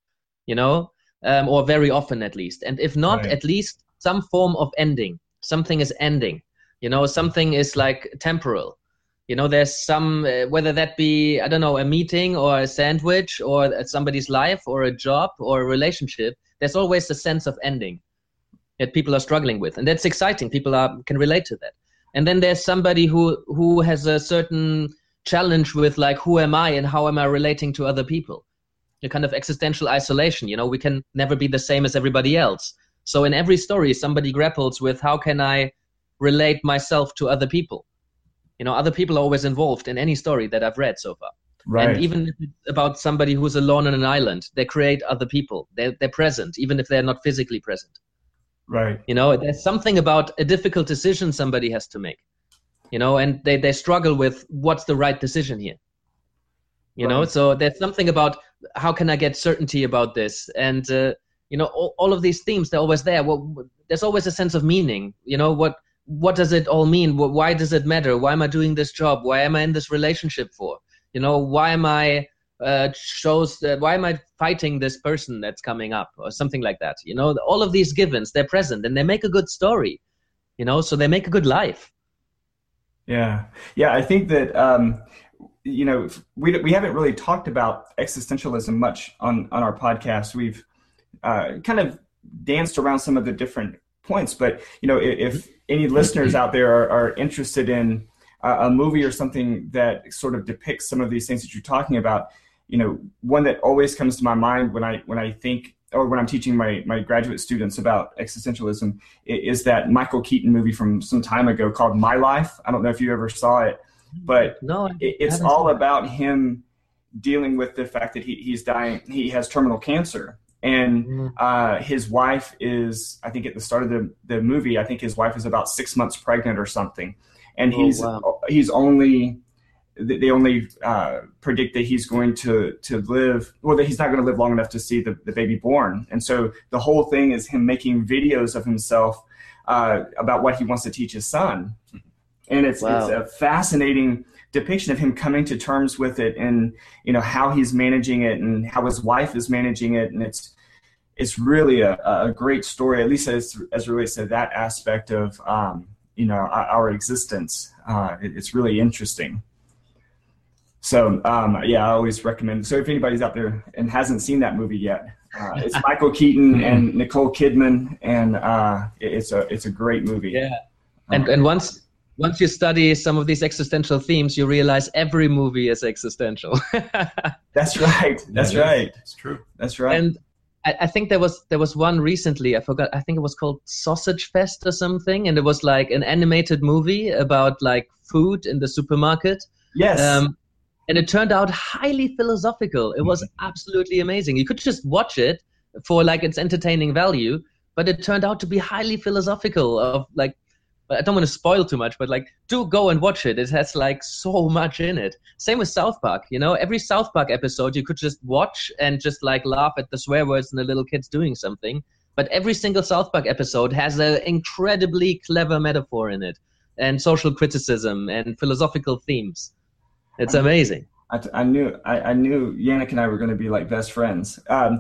or very often at least. And if not, right, at least some form of ending. Something is ending, something is like temporal. You know, there's some, whether that be, I don't know, a meeting or a sandwich or somebody's life or a job or a relationship, there's always a sense of ending that people are struggling with. And that's exciting. People can relate to that. And then there's somebody who has a certain challenge with, like, who am I and how am I relating to other people? A kind of existential isolation. You know, we can never be the same as everybody else. So in every story, somebody grapples with, how can I relate myself to other people? You know, other people are always involved in any story that I've read so far. Right. And even if it's about somebody who's alone on an island, they create other people. They're present, even if they're not physically present. Right. You know, there's something about a difficult decision somebody has to make. You know, and they struggle with, what's the right decision here? You know, so there's something about, how can I get certainty about this? And, you know, all of these themes, they're always there. Well, there's always a sense of meaning. You know, what does it all mean? Why does it matter? Why am I doing this job? Why am I in this relationship for? You know, why am I why am I fighting this person that's coming up, or something like that? You know, all of these givens, they're present and they make a good story, you know, so they make a good life. Yeah. Yeah. I think that, you know, we haven't really talked about existentialism much on our podcast. We've kind of danced around some of the different points, but, you know, if any listeners out there are interested in a movie or something that sort of depicts some of these things that you're talking about, you know, one that always comes to my mind when I think, or when I'm teaching my graduate students about existentialism, is that Michael Keaton movie from some time ago called My Life. I don't know if you ever saw it, but no, it's all about him dealing with the fact that he's dying. He has terminal cancer. And his wife is, I think at the start of the movie, I think his wife is about 6 months pregnant or something. And they only predict that he's going to live, well, that he's not going to live long enough to see the baby born. And so the whole thing is him making videos of himself about what he wants to teach his son. And it's a fascinating depiction of him coming to terms with it, and, you know, how he's managing it and how his wife is managing it. And it's really a great story, at least as it relates to that aspect of, you know, our existence. It's really interesting. So, yeah, I always recommend. So if anybody's out there and hasn't seen that movie yet, it's Michael Keaton and Nicole Kidman, and it's a great movie. Yeah. And once you study some of these existential themes, you realize every movie is existential. That's right. That's right. It's true. That's right. And I think there was one recently, I forgot, I think it was called Sausage Fest or something, and it was like an animated movie about, like, food in the supermarket. Yes. And it turned out highly philosophical. It was absolutely amazing. You could just watch it for, like, its entertaining value, but it turned out to be highly philosophical of, like, I don't want to spoil too much, but, like, do go and watch it. It has, like, so much in it. Same with South Park, you know, every South Park episode you could just watch and just, like, laugh at the swear words and the little kids doing something. But every single South Park episode has an incredibly clever metaphor in it, and social criticism and philosophical themes. It's amazing. I knew Yannick and I were going to be like best friends.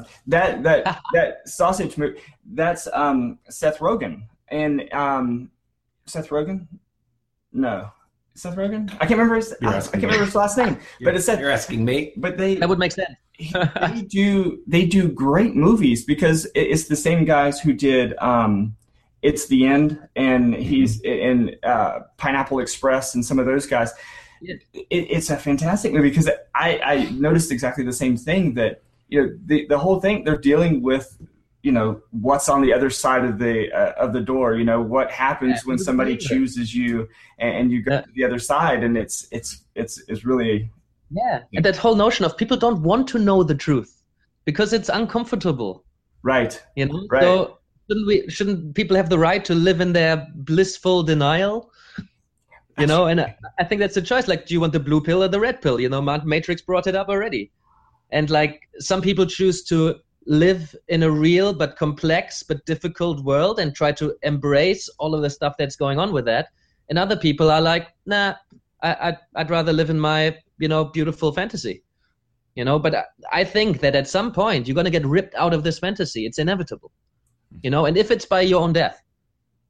That sausage movie, that's Seth Rogen. And Seth Rogen? No. Seth Rogen? I can't remember his last name. But it's Seth. You're asking me. But that would make sense. they do great movies, because it's the same guys who did It's the End, and he's in Pineapple Express and some of those guys. It's a fantastic movie, because I noticed exactly the same thing, that, you know, the whole thing, they're dealing with, you know, what's on the other side of the door. You know, what happens when somebody chooses you and you go to the other side, and it's really and that whole notion of people don't want to know the truth because it's uncomfortable, right? You know, right. So shouldn't people have the right to live in their blissful denial? You know, and I think that's a choice. Like, do you want the blue pill or the red pill? You know, Matrix brought it up already. And, like, some people choose to live in a real but complex but difficult world and try to embrace all of the stuff that's going on with that. And other people are like, nah, I'd rather live in my, you know, beautiful fantasy. You know, but I think that at some point you're going to get ripped out of this fantasy. It's inevitable. You know, and if it's by your own death,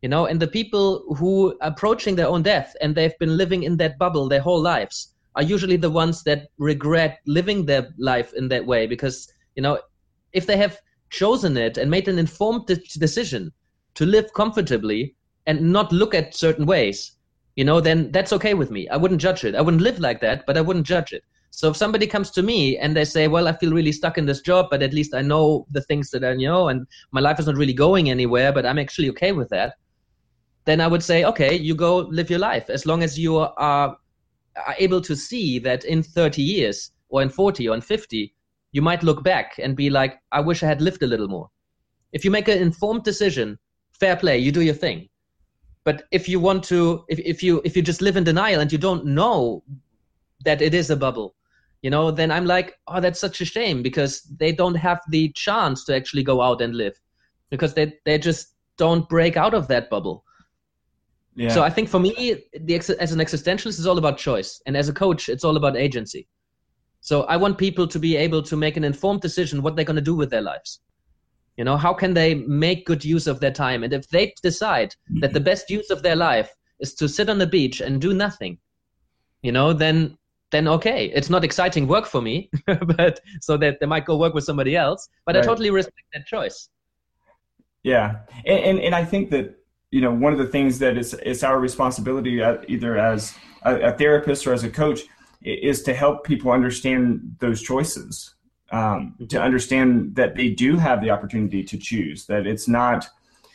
And the people who are approaching their own death and they've been living in that bubble their whole lives are usually the ones that regret living their life in that way, because, if they have chosen it and made an informed decision to live comfortably and not look at certain ways, then that's okay with me. I wouldn't judge it. I wouldn't live like that, but I wouldn't judge it. So if somebody comes to me and they say, well, I feel really stuck in this job, but at least I know the things that I know, and my life is not really going anywhere, but I'm actually okay with that, then I would say, okay, you go live your life. As long as you are able to see that in 30 years or in 40 or in 50, you might look back and be like, I wish I had lived a little more. If you make an informed decision, fair play, you do your thing. But if you want to, if you just live in denial and you don't know that it is a bubble, then I'm like, oh, that's such a shame, because they don't have the chance to actually go out and live, because they just don't break out of that bubble. Yeah. So I think for me, as an existentialist, it's all about choice. And as a coach, it's all about agency. So I want people to be able to make an informed decision what they're going to do with their lives. How can they make good use of their time? And if they decide that the best use of their life is to sit on the beach and do nothing, then okay, it's not exciting work for me, but so that they might go work with somebody else. But right. I totally respect that choice. Yeah, and I think that one of the things that it's our responsibility, either as a therapist or as a coach, is to help people understand those choices, to understand that they do have the opportunity to choose, that it's not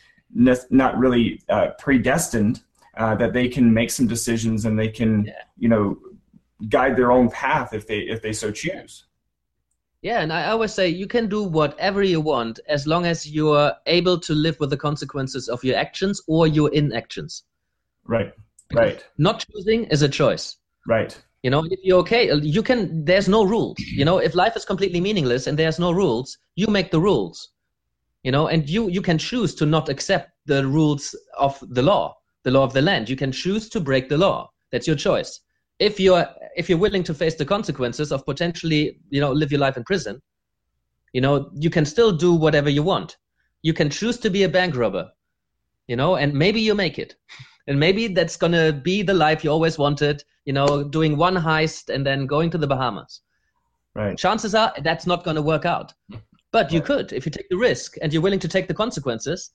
really predestined, that they can make some decisions and they can, guide their own path if they so choose. Yeah, and I always say you can do whatever you want as long as you are able to live with the consequences of your actions or your inactions. Right, because right. Not choosing is a choice. Right. If you're okay, there's no rules. If life is completely meaningless and there's no rules, you make the rules. And you can choose to not accept the rules of the law of the land. You can choose to break the law. That's your choice. If you're willing to face the consequences of potentially, live your life in prison, you can still do whatever you want. You can choose to be a bank robber, and maybe you make it. And maybe that's going to be the life you always wanted, doing one heist and then going to the Bahamas. Right. Chances are that's not going to work out. But you could, if you take the risk and you're willing to take the consequences.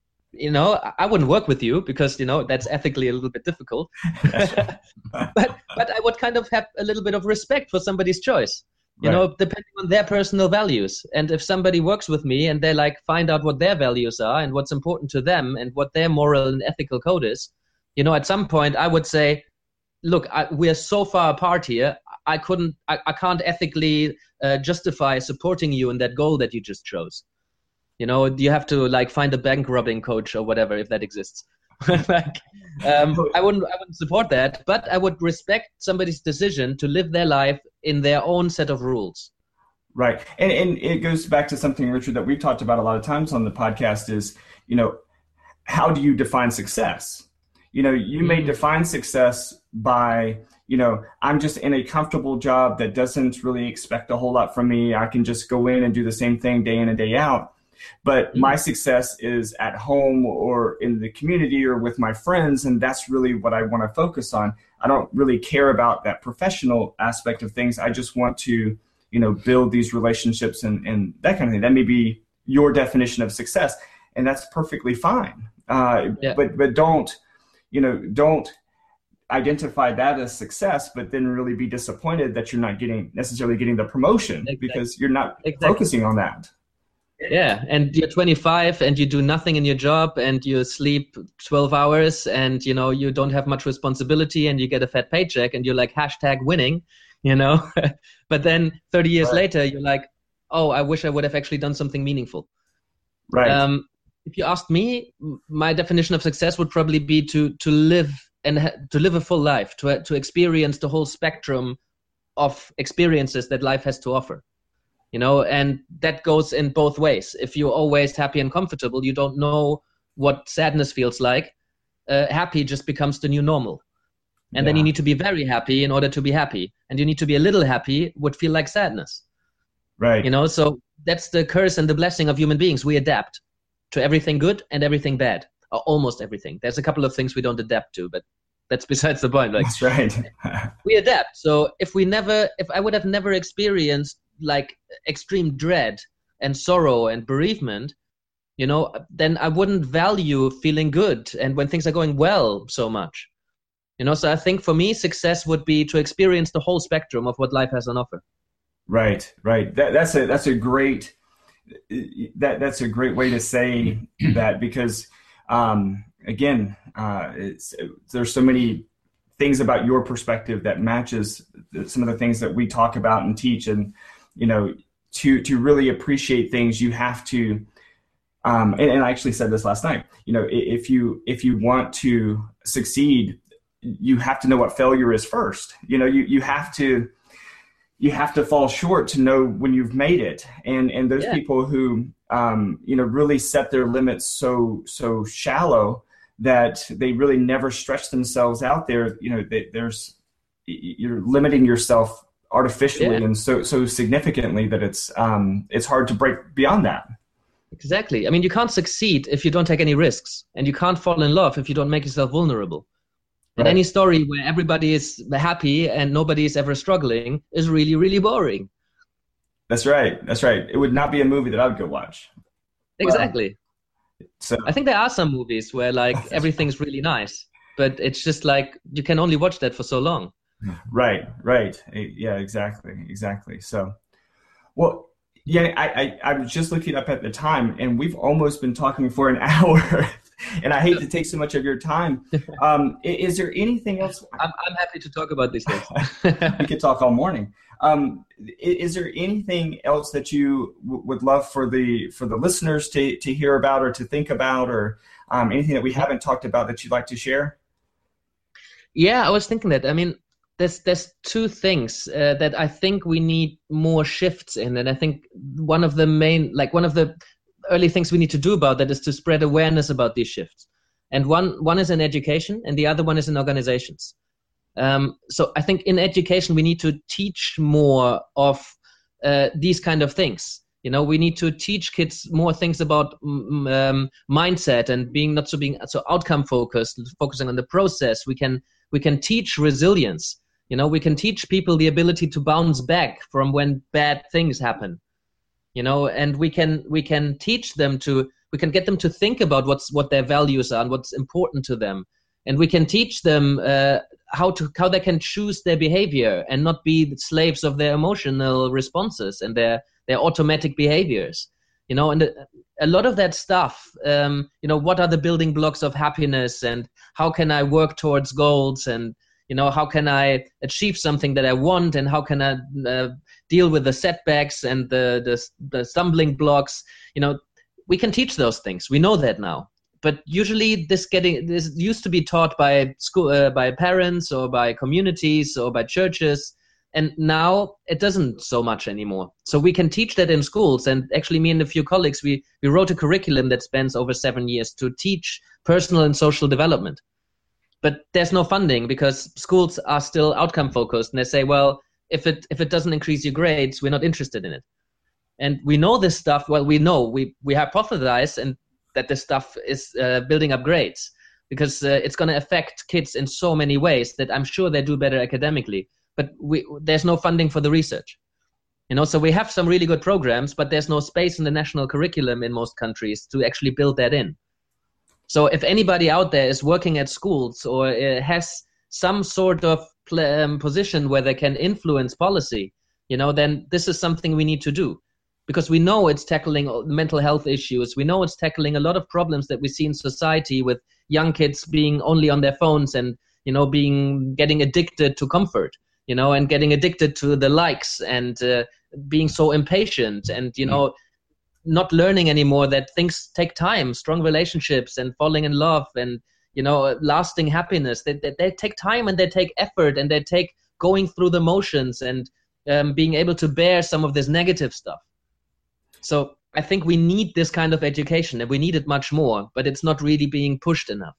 I wouldn't work with you because, that's ethically a little bit difficult. but I would kind of have a little bit of respect for somebody's choice, depending on their personal values. And if somebody works with me and they find out what their values are and what's important to them and what their moral and ethical code is, at some point I would say, look, we're so far apart here. I can't ethically justify supporting you in that goal that you just chose. You have to find a bank robbing coach or whatever, if that exists. I wouldn't support that, but I would respect somebody's decision to live their life in their own set of rules. Right. And it goes back to something, Richard, that we've talked about a lot of times on the podcast is, how do you define success? You may define success by, I'm just in a comfortable job that doesn't really expect a whole lot from me. I can just go in and do the same thing day in and day out. But my success is at home or in the community or with my friends, and that's really what I want to focus on. I don't really care about that professional aspect of things. I just want to, build these relationships and that kind of thing. That may be your definition of success, and that's perfectly fine. But don't identify that as success, but then really be disappointed that you're not necessarily getting the promotion because you're not focusing on that. Yeah, and you're 25 and you do nothing in your job and you sleep 12 hours and, you don't have much responsibility and you get a fat paycheck and you're like #winning, But then 30 years later, you're like, oh, I wish I would have actually done something meaningful. Right. If you asked me, my definition of success would probably be to live a full life, to experience the whole spectrum of experiences that life has to offer. And that goes in both ways. If you're always happy and comfortable, you don't know what sadness feels like. Happy just becomes the new normal. And then you need to be very happy in order to be happy. And you need to be a little happy would feel like sadness. Right. So that's the curse and the blessing of human beings. We adapt to everything good and everything bad. almost everything. There's a couple of things we don't adapt to, but that's besides the point. Like, that's right. We adapt. So if I would have never experienced like extreme dread and sorrow and bereavement, then I wouldn't value feeling good and when things are going well so much. So I think for me, success would be to experience the whole spectrum of what life has on offer. Right. That's a great way to say that, because again, there's so many things about your perspective that matches some of the things that we talk about and teach, and to really appreciate things, you have to. And I actually said this last night. If you want to succeed, you have to know what failure is first. You have to fall short to know when you've made it. And those people who really set their limits so shallow that they really never stretch themselves out there. You're limiting yourself artificially and so significantly that it's hard to break beyond that. Exactly. I mean, you can't succeed if you don't take any risks, and you can't fall in love if you don't make yourself vulnerable. And any story where everybody is happy and nobody is ever struggling is really, really boring. That's right. It would not be a movie that I would go watch. Exactly. So I think there are some movies where like everything's really nice, but it's just like you can only watch that for so long. Right. Yeah, exactly. So, well, yeah, I was just looking up at the time, and we've almost been talking for an hour. And I hate to take so much of your time. Is there anything else? I'm happy to talk about these things. We could talk all morning. Is there anything else that you would love for the listeners to hear about or to think about, or anything that we haven't talked about that you'd like to share? Yeah, I was thinking that. I mean, there's two things that I think we need more shifts in, and I think one of the early things we need to do about that is to spread awareness about these shifts. And one is in education, and the other one is in organizations. So I think in education, we need to teach more of these kind of things. We need to teach kids more things about mindset and being so outcome focused, focusing on the process. We can teach resilience. We can teach people the ability to bounce back from when bad things happen. And we can teach them we can get them to think about what their values are and what's important to them. And we can teach them how they can choose their behavior and not be the slaves of their emotional responses and their automatic behaviors. And a lot of that stuff, what are the building blocks of happiness, and how can I work towards goals, and how can I achieve something that I want, and how can I deal with the setbacks and the stumbling blocks. We can teach those things. We know that now. But usually this used to be taught by school, by parents, or by communities, or by churches, and now it doesn't so much anymore. So we can teach that in schools. And actually, me and a few colleagues, we wrote a curriculum that spans over 7 years to teach personal and social development. But there's no funding because schools are still outcome focused, and they say, well, if it doesn't increase your grades, we're not interested in it. And we know this stuff. Well, we hypothesize and that this stuff is building up grades, because it's going to affect kids in so many ways that I'm sure they do better academically. But there's no funding for the research. So we have some really good programs, but there's no space in the national curriculum in most countries to actually build that in. So if anybody out there is working at schools or has some sort of position where they can influence policy, then this is something we need to do, because we know it's tackling mental health issues. We know it's tackling a lot of problems that we see in society with young kids being only on their phones and, getting addicted to comfort, and getting addicted to the likes and being so impatient and, not learning anymore that things take time, strong relationships and falling in love and, lasting happiness. They take time and they take effort and they take going through the motions and being able to bear some of this negative stuff. So I think we need this kind of education, and we need it much more, but it's not really being pushed enough.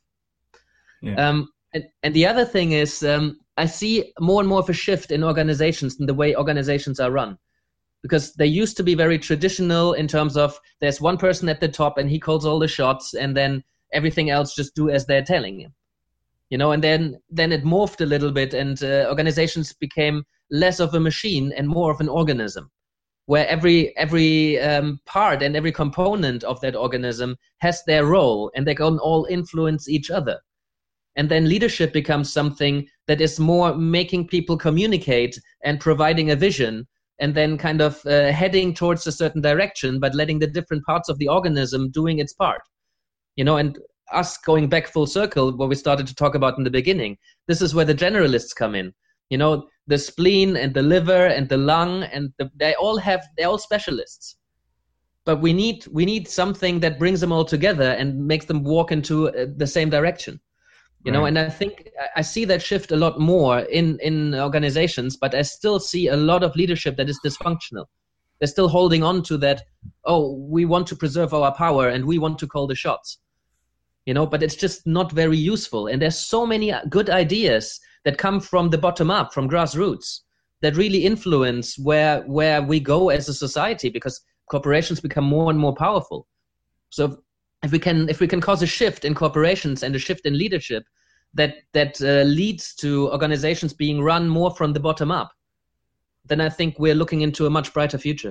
Yeah. And the other thing is I see more and more of a shift in organizations and the way organizations are run. Because they used to be very traditional in terms of there's one person at the top and he calls all the shots, and then everything else just do as they're telling him. And then it morphed a little bit, and organizations became less of a machine and more of an organism, where every part and every component of that organism has their role, and they can all influence each other. And then leadership becomes something that is more making people communicate and providing a vision, and then kind of heading towards a certain direction, but letting the different parts of the organism doing its part. And us going back full circle, what we started to talk about in the beginning, this is where the generalists come in. The spleen and the liver and the lung, and they're all specialists. But we need something that brings them all together and makes them walk into the same direction. And I think I see that shift a lot more in organizations, but I still see a lot of leadership that is dysfunctional. They're still holding on to that, we want to preserve our power and we want to call the shots. But it's just not very useful. And there's so many good ideas that come from the bottom up, from grassroots, that really influence where we go as a society, because corporations become more and more powerful. So if we can cause a shift in corporations and a shift in leadership that leads to organizations being run more from the bottom up, then I think we're looking into a much brighter future.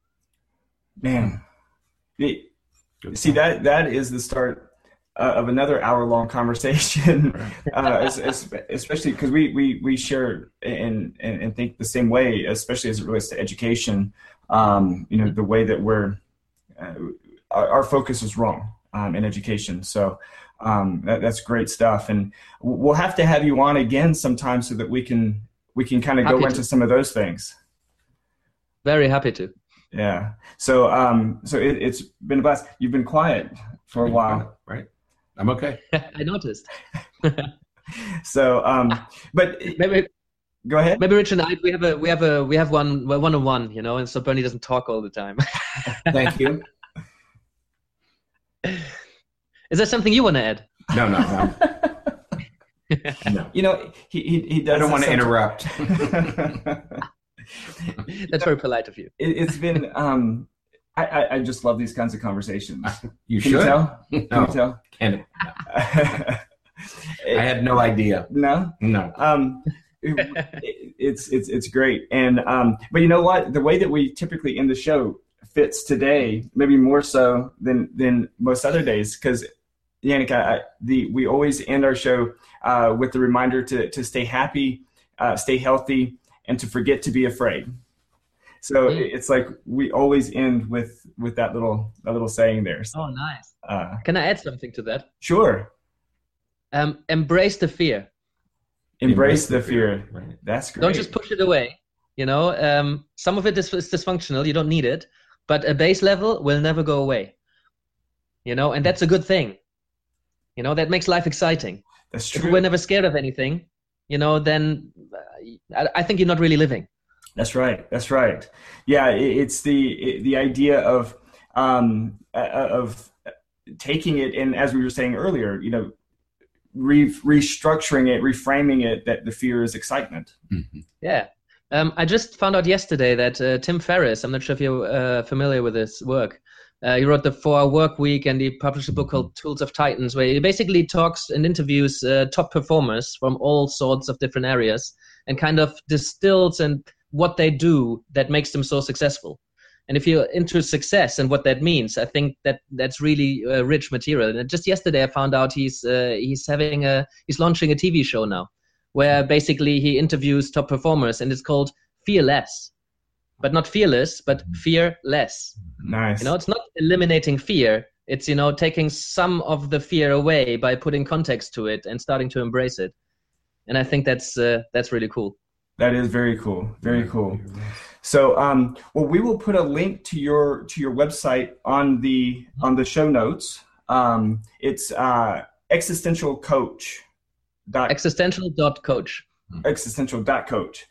Man, see, that is the start of another hour-long conversation, especially because we share and think the same way, especially as it relates to education. The way that we're our focus is wrong in education. So that's great stuff, and we'll have to have you on again sometime so that we can kind of go into some of those things. Very happy to. Yeah. So it's been a blast. You've been quiet for a while, right? I'm okay. I noticed. So, but maybe go ahead. Maybe Rich and I we have one-on-one, and so Bernie doesn't talk all the time. Thank you. Is there something you want to add? No. No. He does. I don't want to interrupt. That's very polite of you. It's been. I just love these kinds of conversations. You Can should. You tell? No. Can you tell? No. I had no idea. No. It's great, and but you know what? The way that we typically end the show fits today, maybe more so than most other days, because Yannick, we always end our show with the reminder to stay happy, stay healthy, and to forget to be afraid. So it's like we always end with that little saying there. So, oh, nice. Can I add something to that? Sure. Embrace the fear. Embrace the fear. Right. That's great. Don't just push it away. Some of it is dysfunctional. You don't need it, but a base level will never go away. And that's a good thing. That makes life exciting. That's true. If we're never scared of anything, then I think you're not really living. That's right. Yeah, it's the idea of taking it, and as we were saying earlier, restructuring it, reframing it, that the fear is excitement. Mm-hmm. Yeah. I just found out yesterday that Tim Ferriss, I'm not sure if you're familiar with his work, he wrote the 4-Hour Work Week, and he published a book called Tools of Titans, where he basically talks and interviews top performers from all sorts of different areas and kind of distills and what they do that makes them so successful. And if you're into success and what that means, I think that's really rich material. And just yesterday I found out he's launching a TV show now, where basically he interviews top performers, and it's called Fearless, but not fearless, but fearless. Nice. It's not eliminating fear. It's, taking some of the fear away by putting context to it and starting to embrace it. And I think that's really cool. That is very cool. Very cool. So, we will put a link to your website on the show notes. It's existential.coach. Existential.coach. Existential.coach.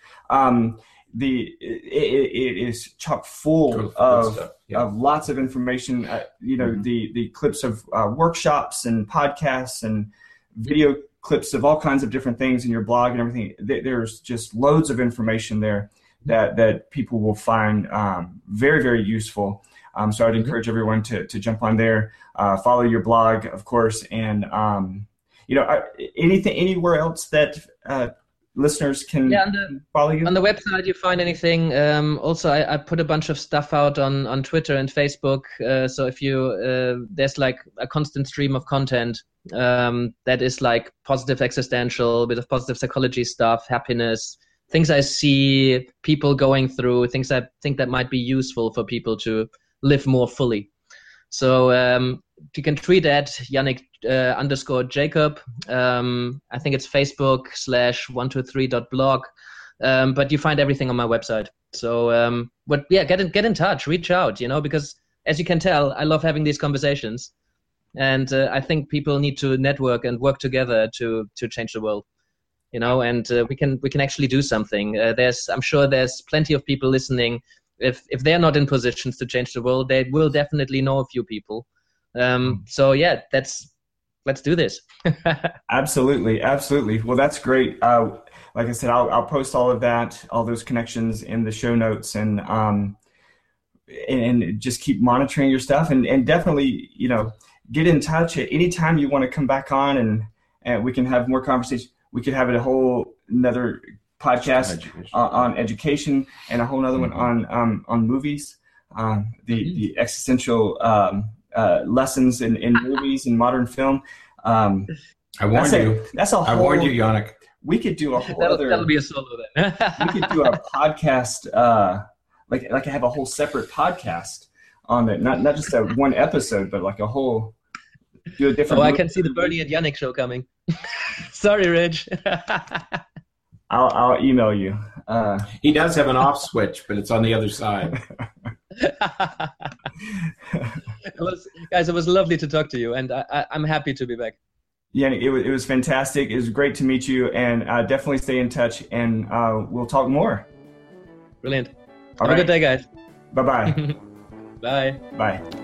It is chock full of lots of information. The clips of workshops and podcasts and video clips of all kinds of different things in your blog and everything. There's just loads of information there that people will find very, very useful. So I'd encourage everyone to jump on there, follow your blog, of course, and anywhere else that listeners can follow you? On the website, you find anything. Also, I put a bunch of stuff out on Twitter and Facebook. So if you, there's like a constant stream of content that is like positive existential, a bit of positive psychology stuff, happiness, things I see people going through, things I think that might be useful for people to live more fully. So you can tweet at Yannick _Jacob. I think it's Facebook/123.blog. But you find everything on my website. So, get in touch, reach out, because as you can tell, I love having these conversations, and I think people need to network and work together to change the world, and we can actually do something. I'm sure there's plenty of people listening. If they're not in positions to change the world, they will definitely know a few people. So yeah, let's do this. Absolutely. Well, that's great. Like I said, I'll post all of that, all those connections in the show notes, and just keep monitoring your stuff, and definitely, get in touch at any time you want to come back on, and we can have more conversation. We could have another podcast on education, and a whole other one on movies, the existential lessons in movies and modern film. I warned you. That's a whole. I warned you, Yannick. We could do a whole that'll be a solo then. We could do a podcast, like have a whole separate podcast on it, not just one episode, but like a whole. Do a different. I can see the Bernie and Yannick show coming. Sorry, Rich. I'll email you. He does have an off switch, but it's on the other side. Guys, it was lovely to talk to you, and I'm happy to be back. Yeah, it was fantastic. It was great to meet you, and definitely stay in touch, and we'll talk more. Brilliant. Have a good day, guys. Bye-bye. Bye. Bye.